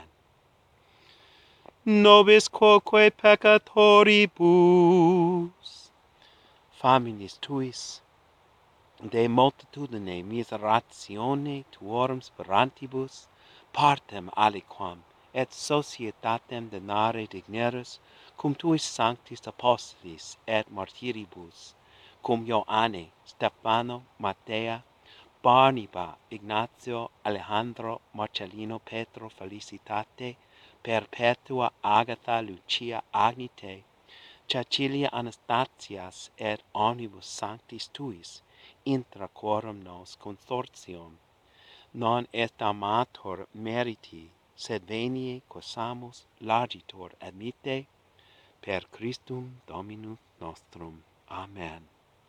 Nobis quoque peccatoribus, Faminis tuis, de multitudine miseratione tuorum sperantibus, partem aliquam, et societatem denare dignerus, cum tuis sanctis apostolis et martyribus, cum Ioanne, Stefano, Matteo, Barnaba, Ignatio, Alejandro, Marcellino, Petro, Felicitate, Perpetua, Agatha, Lucia, Agnite, Cecilia, Anastasias, et omnibus sanctis tuis, intra quorum nos consortium, non est amator meriti, sed venie quasamus largitor admite, per Christum Dominum nostrum. Amen.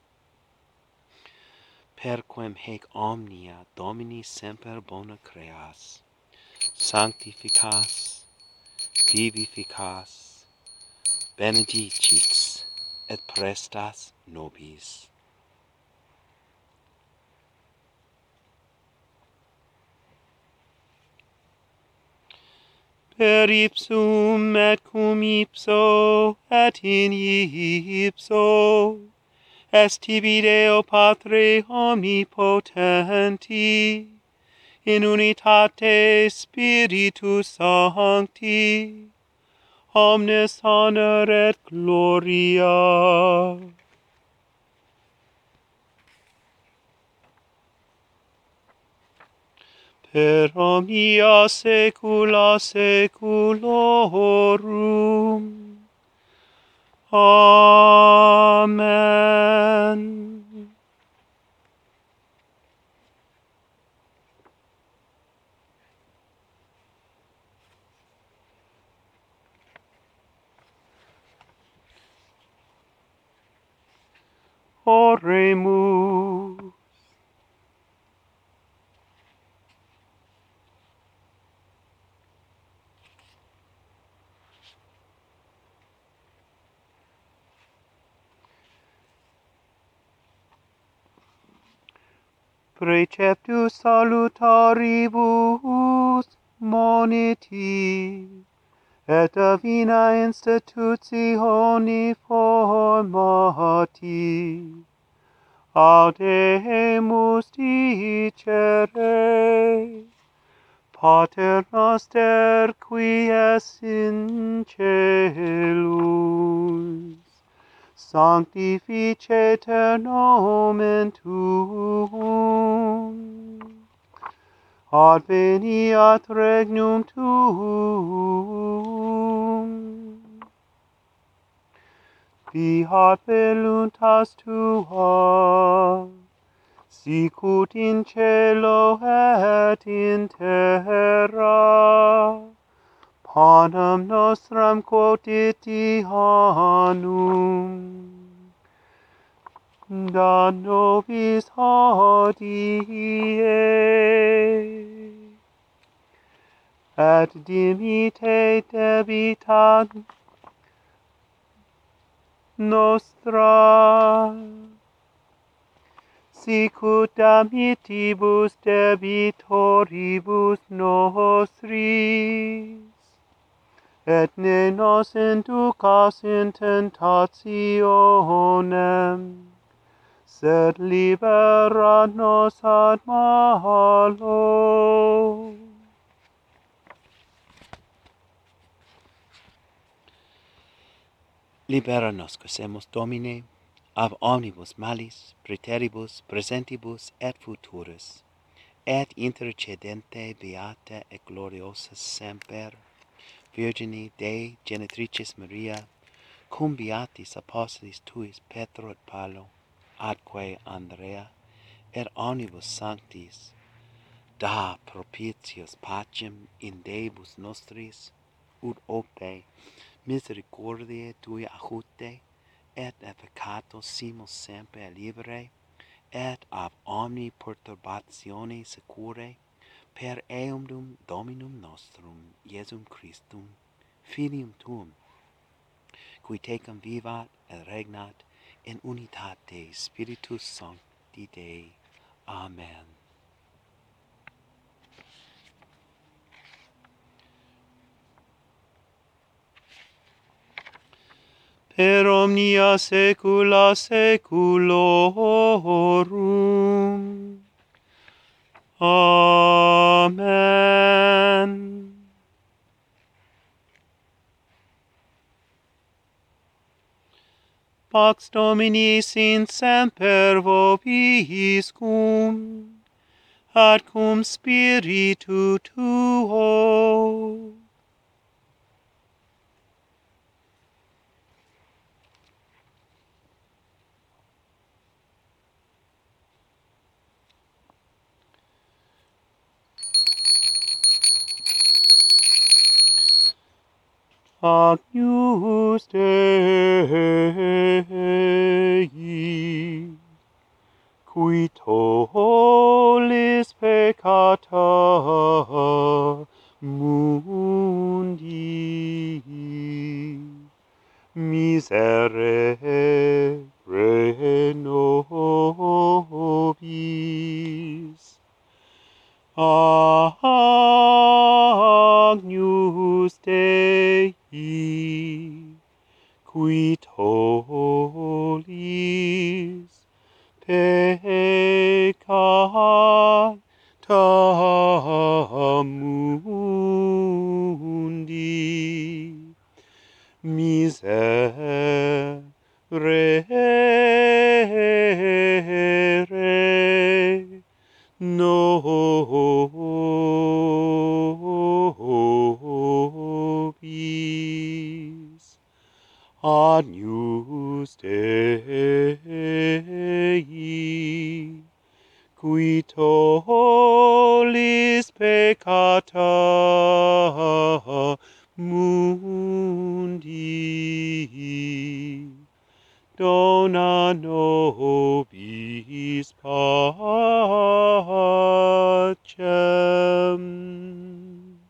Per quem haec omnia Domini semper bona creas, sanctificas, vivificas, benedicits, et prestas nobis. per ipsum et cum ipso et in ipso, est tibi Deo Patre omnipotenti, in unitate Spiritus Sancti, omnes honor et gloria. Per omnia saecula saeculorum. Amen. Oremus. Preceptus salutaribus moniti, et divina institutione formati, audemus dicere, Pater noster qui es in celus, sanctificete nomen tuum, adveniat regnum tuum, fiat voluntas tua, sicut in cielo et in terra. Panem nostram quotidianum da nobis hodie, et dimitte debita nostra, sicut damitibus debitoribus nostris, et ne nos inducas in tentationem, sed libera nos ad malo. Libera nos, quesemus Domine, ab omnibus malis, praeteribus, presentibus et futurus, et intercedente beata et gloriosa semper, Virgine Dei Genitricis Maria, cum beatis apostolis tuis Petro et Paulo, atque Andrea, et omnibus sanctis, da propitios pacem in Deibus nostris, ut opte misericordiae tui acute, et efficato simus semper libere, et ab omni perturbatione secure, per eundum Dominum nostrum, Iesum Christum, Filium tuum, qui tecum vivat et regnat in unitate Spiritus Sancti Dei. Amen. per omnia saecula saeculorum. Amen. Pax Domini sint semper vobiscum, ad cum spiritu tuo. Agnus Dei, qui tollis peccata mundi, miserere nobis. Agnus Dei, qui tollis peccata mundi, miserere nobis. Agnus Dei, qui tollis peccata mundi, dona nobis pacem.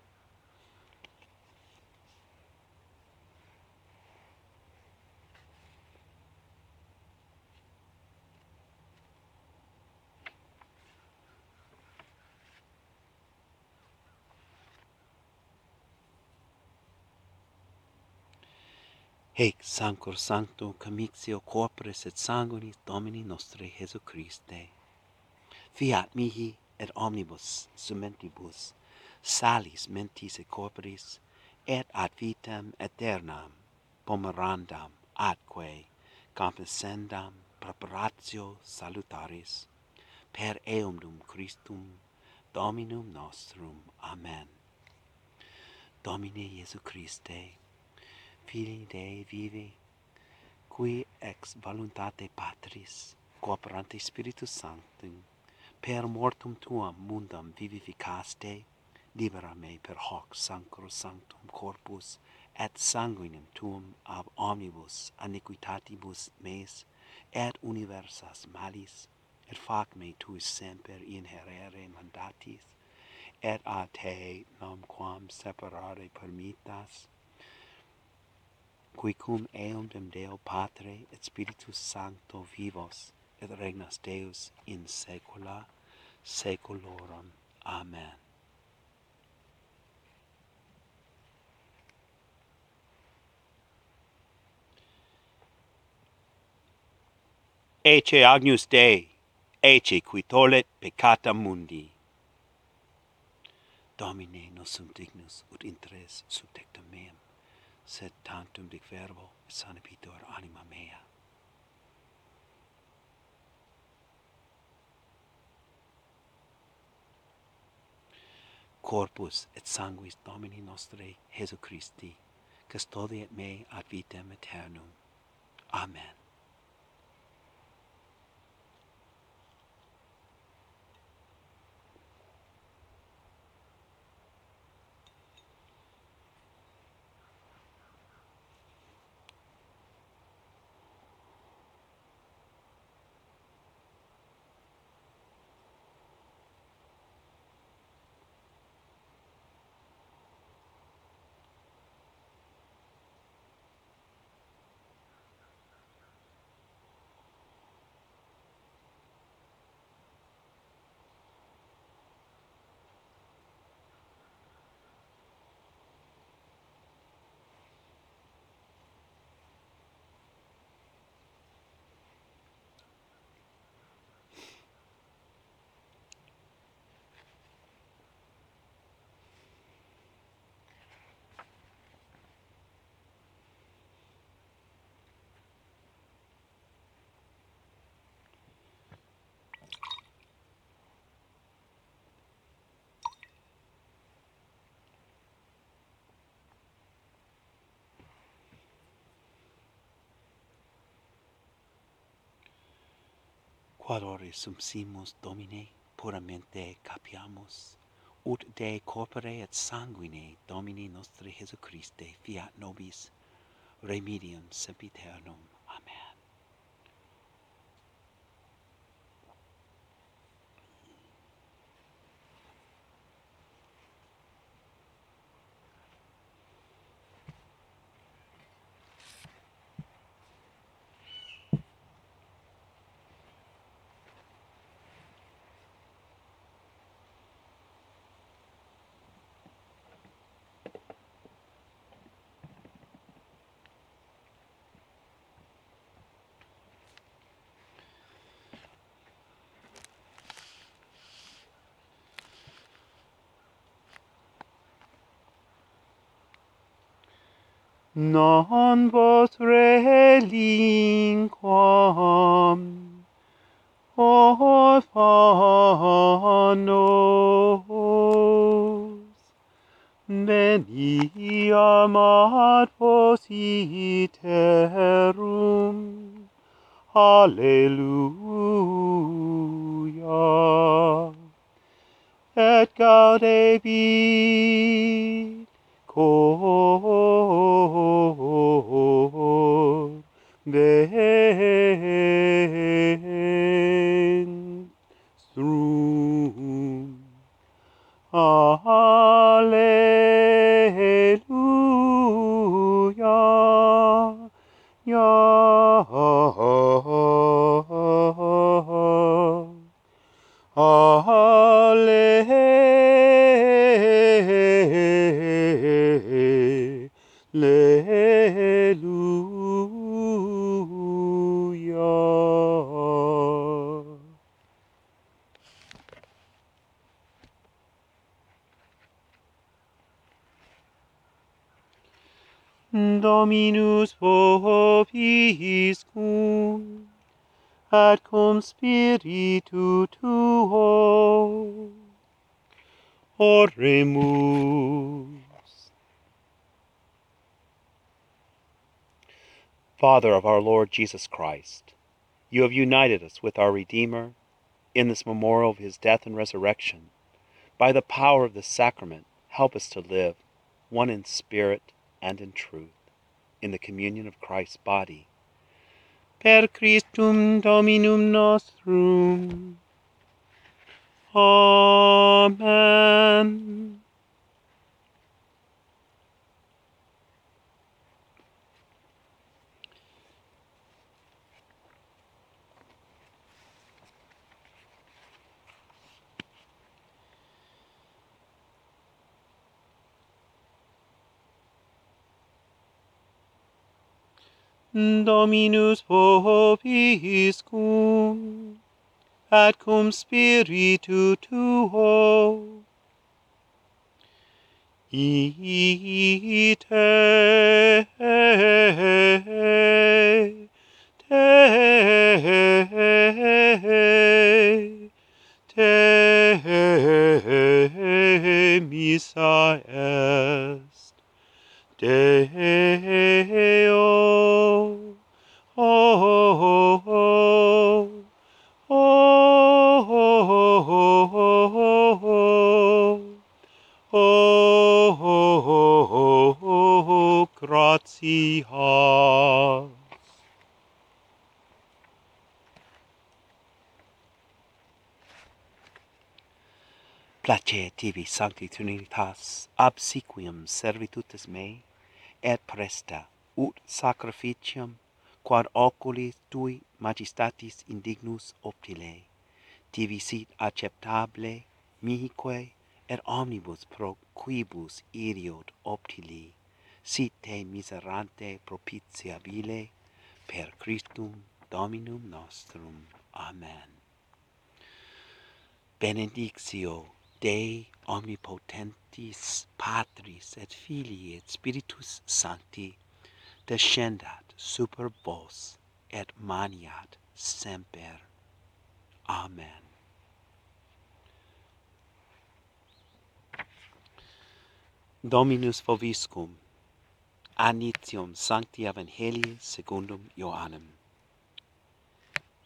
Hic sancor sancto commixio corporis et sanguinis Domini nostri Jesu Christe. Fiat mihi et omnibus sumentibus salis mentis et corporis et ad vitam aeternam pomerandam atque compensendam preparatio salutaris per eumdum Christum Dominum nostrum. Amen. Domine Iesu Christe, Filii Dei vivi, qui ex voluntate Patris, cooperante Spiritus Sanctum, per mortum tuam mundum vivificaste, libera me per hoc sancro sanctum corpus et sanguinem tuum ab omnibus iniquitatibus meis et universas malis, et fac me tuis semper inherere mandatis, et a te namquam separare permittas, qui cum eundem Deo Patre et Spiritus Sancto vivos et regnas Deus in saecula saeculorum. Amen. Ecce Agnus Dei, ecce qui tollit peccata mundi. Domine nos sum dignus ut intres subtectum meam, sed tantum dic verbo sanabitur anima mea. Corpus et sanguis Domini nostri Jesu Christi, custodiet me ad vitam aeternum. Amen. quadore sumsimus Domine puramente capiamus, ut de corpore et sanguine Domini nostri Jesu Christe fiat nobis remedium sempiternum. Amen. Non vos relinquam, orphanos, veniam ad vos iterum. Alleluia. Et gaude vit cor ventrum. Alleluia. Alleluia. Dominus vobiscum, et cum spiritu tuo. Oremus. Father of our Lord Jesus Christ, you have united us with our Redeemer in this memorial of his death and resurrection. By the power of the sacrament, help us to live, one in spirit and in truth, in the communion of Christ's body. Per Christum Dominum nostrum. Amen. Dominus vobiscum, et cum spiritu tuo. Ite missa est Deo. Gratias. Place tibi sancti Trinitas obsequium servitutis mei, et presta ut sacrificium quad oculis tui majestatis indignus optile, tibi sit acceptable mihique et omnibus pro quibus iriot optili, sit te miserante propitiabile per Christum Dominum nostrum. Amen. Benedictio Dei omnipotentis Patris et Filii et Spiritus Sancti descendat super vos et maniat semper. Amen. Dominus vobiscum, ad initium Sancti Evangelii secundum Ioannem.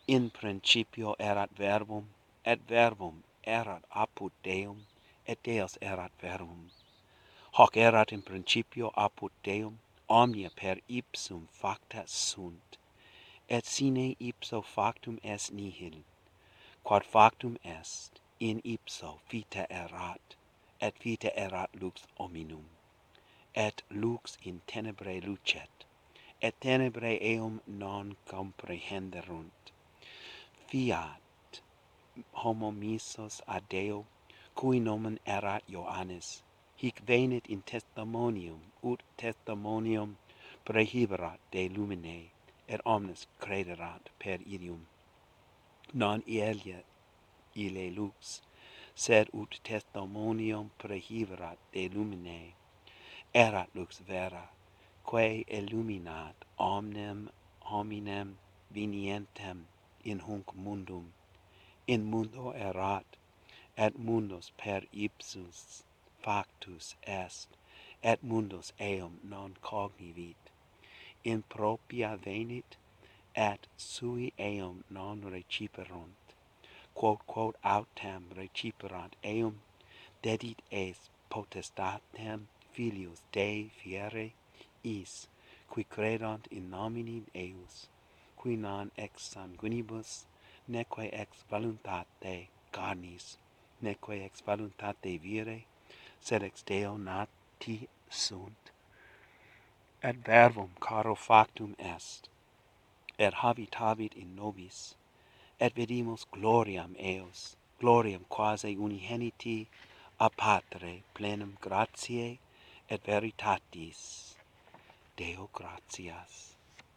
In principio erat verbum, et verbum erat apud Deum, et Deus erat verbum. Hoc erat in principio apud Deum, omnia per ipsum facta sunt, et sine ipso factum est nihil. Quod factum est, in ipso vita erat, et vita erat lux hominum. Et lux in tenebrae lucet, et tenebrae eum non comprehenderunt. Fiat homo missos ad Deo, cui nomen erat Ioannis, hic venit in testimonium, ut testimonium praehiberat de lumine, et omnes crederat per illum. Non ille lux, sed ut testimonium praehiberat de lumine, erat lux vera, quae illuminat omnem hominem venientem in hunc mundum. In mundo erat, et mundus per ipsus factus est, et mundus eum non cognivit. In propria venit, et sui eum non reciperunt. Quod autem reciperant eum, dedit es potestatem filius Dei fiere is, qui credant in nomine eius, qui non ex sanguinibus, neque ex voluntate carnis, neque ex voluntate vire, sed ex Deo nati sunt. Et verbum caro factum est, et habitavit in nobis, et vidimus gloriam eos, gloriam quasi unigeniti a Patre plenum gratiae et veritatis. Deo gratias.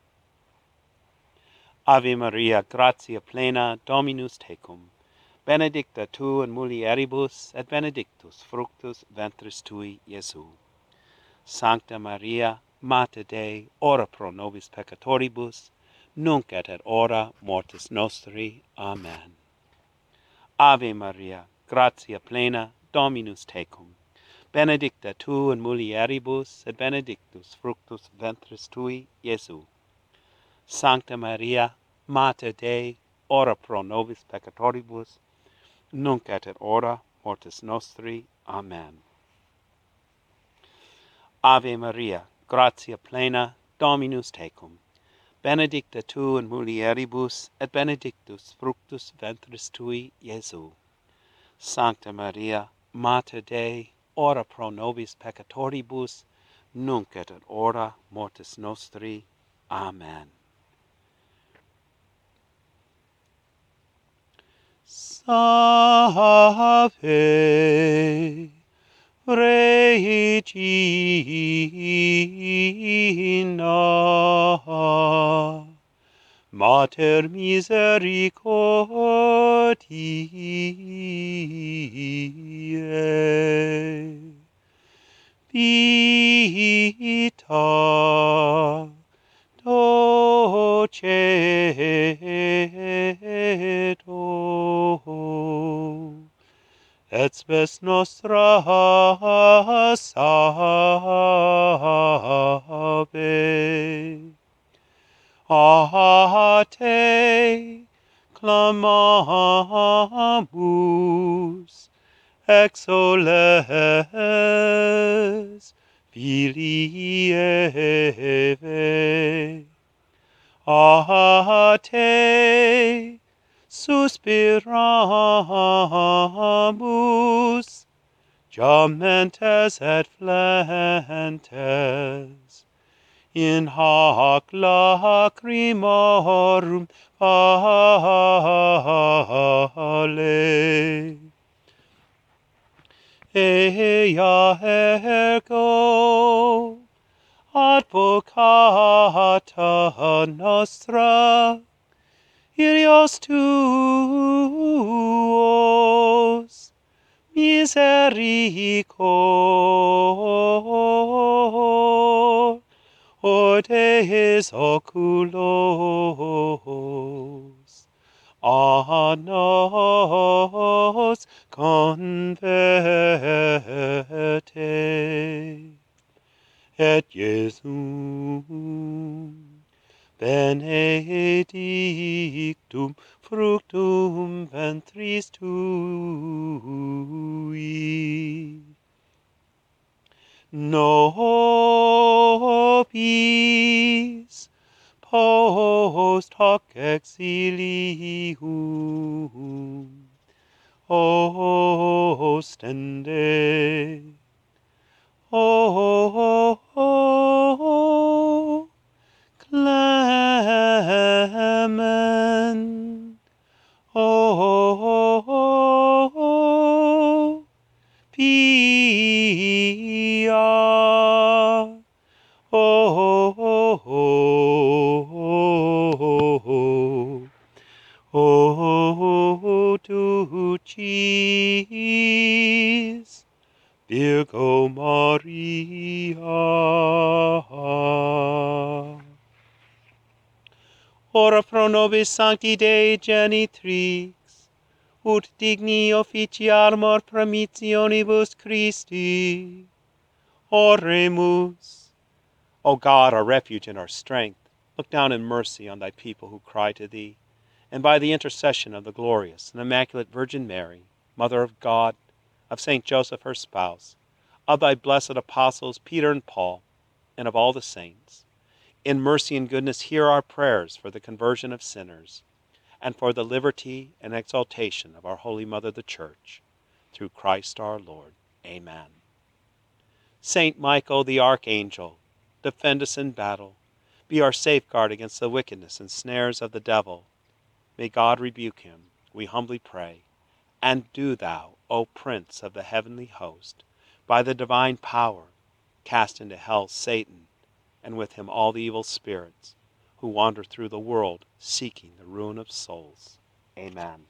Ave Maria, gratia plena, Dominus tecum, benedicta tu in mulieribus, et benedictus fructus ventris tui, Iesu. Sancta Maria, Mater Dei, ora pro nobis peccatoribus, nunc et hora mortis nostri. Amen. Ave Maria, gratia plena, Dominus tecum, benedicta tu in mulieribus, et benedictus fructus ventris tui, Iesu. Sancta Maria, Mater Dei, ora pro nobis peccatoribus, nunc et hora mortis nostri. Amen. Ave Maria, gratia plena, Dominus tecum, benedicta tu in mulieribus, et benedictus fructus ventris tui, Iesu. Sancta Maria, Mater Dei, ora pro nobis peccatoribus, nunc et hora mortis nostri. Amen. Salve Regina, Mater misericordiae, vita doceto, et spes nostra salve. A te clamamus, exoles Filii Eve. A te suspiramus, gementes et flentes, in hoc lacrimorum vale. Ea ergo advocata nostra, ilios tuos misericordiae oculos a nos converte. Et Jesum benedictum nobis post hoc exilium ostende. O clement, O pia, O ducis Virgo Maria. Ora pro nobis sancti Dei genitrix, ut digni officiarmur promissionibus Christi. Oremus. O God, our refuge and our strength, look down in mercy on thy people who cry to thee, and by the intercession of the glorious and immaculate Virgin Mary, Mother of God, of Saint Joseph her spouse, of thy blessed apostles Peter and Paul, and of all the saints, in mercy and goodness hear our prayers for the conversion of sinners, and for the liberty and exaltation of our Holy Mother the Church, through Christ our Lord. Amen. Saint Michael the Archangel, defend us in battle, be our safeguard against the wickedness and snares of the devil. May God rebuke him, we humbly pray. And do thou, O Prince of the heavenly host, by the divine power, cast into hell Satan, and with him all the evil spirits, who wander through the world seeking the ruin of souls. Amen.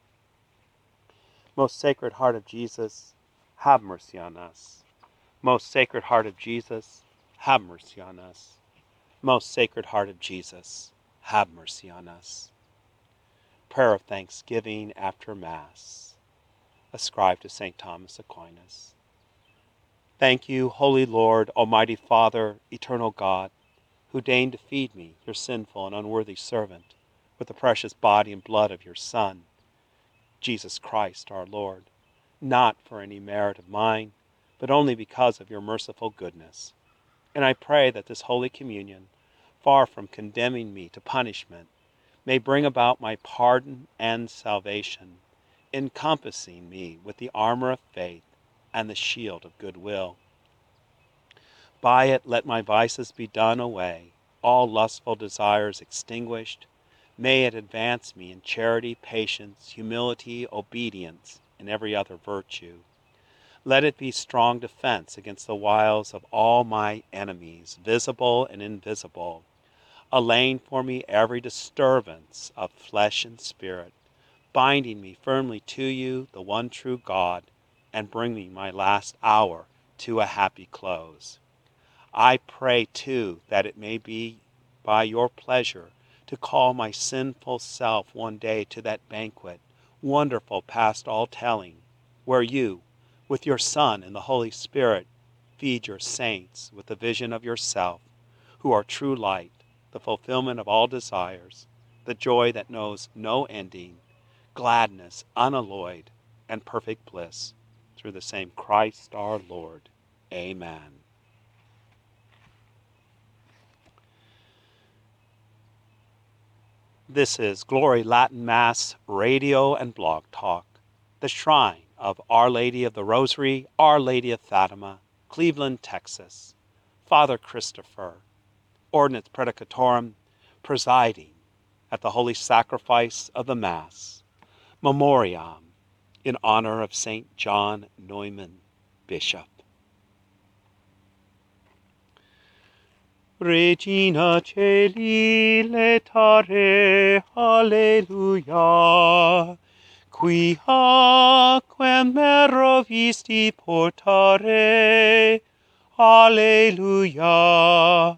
Most Sacred Heart of Jesus, have mercy on us. Most Sacred Heart of Jesus, have mercy on us. Most Sacred Heart of Jesus, have mercy on us. Prayer of Thanksgiving after Mass, ascribed to St. Thomas Aquinas. Thank you, Holy Lord, Almighty Father, eternal God, who deigned to feed me, your sinful and unworthy servant, with the precious body and blood of your Son, Jesus Christ our Lord, not for any merit of mine, but only because of your merciful goodness. And I pray that this Holy Communion, far from condemning me to punishment, may bring about my pardon and salvation, encompassing me with the armor of faith and the shield of goodwill. By it let my vices be done away, all lustful desires extinguished. May it advance me in charity, patience, humility, obedience, and every other virtue. Let it be strong defense against the wiles of all my enemies, visible and invisible, allaying for me every disturbance of flesh and spirit, binding me firmly to you, the one true God, and bringing my last hour to a happy close. I pray, too, that it may be by your pleasure to call my sinful self one day to that banquet, wonderful past all telling, where you, with your Son and the Holy Spirit, feed your saints with the vision of yourself, who are true light, the fulfillment of all desires, the joy that knows no ending, gladness unalloyed, and perfect bliss, through the same Christ our Lord. Amen. This is Glory Latin Mass radio and blog talk, the shrine of Our Lady of the Rosary, Our Lady of Fatima, Cleveland, Texas. Father Christopher, Ordinance Predicatorum, presiding at the Holy Sacrifice of the Mass, Memoriam, in honor of St. John Neumann, Bishop. Regina Caeli letare, Alleluia, quia quem mero visti portare, Alleluia,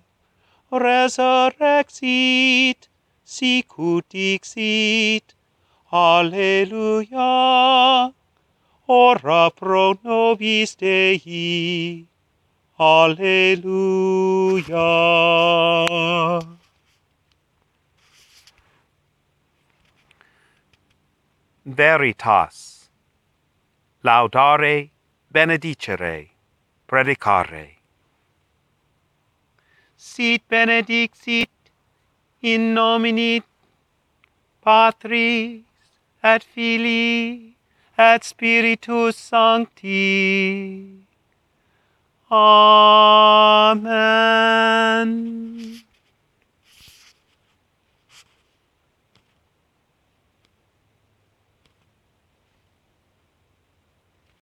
resurrexit, sicut dixit, Alleluia, ora pro nobis Dei, Alleluia. Veritas. Laudare, benedicere. Predicare. Sit benedixit in nomine Patris et Filii et Spiritus Sancti. Amen.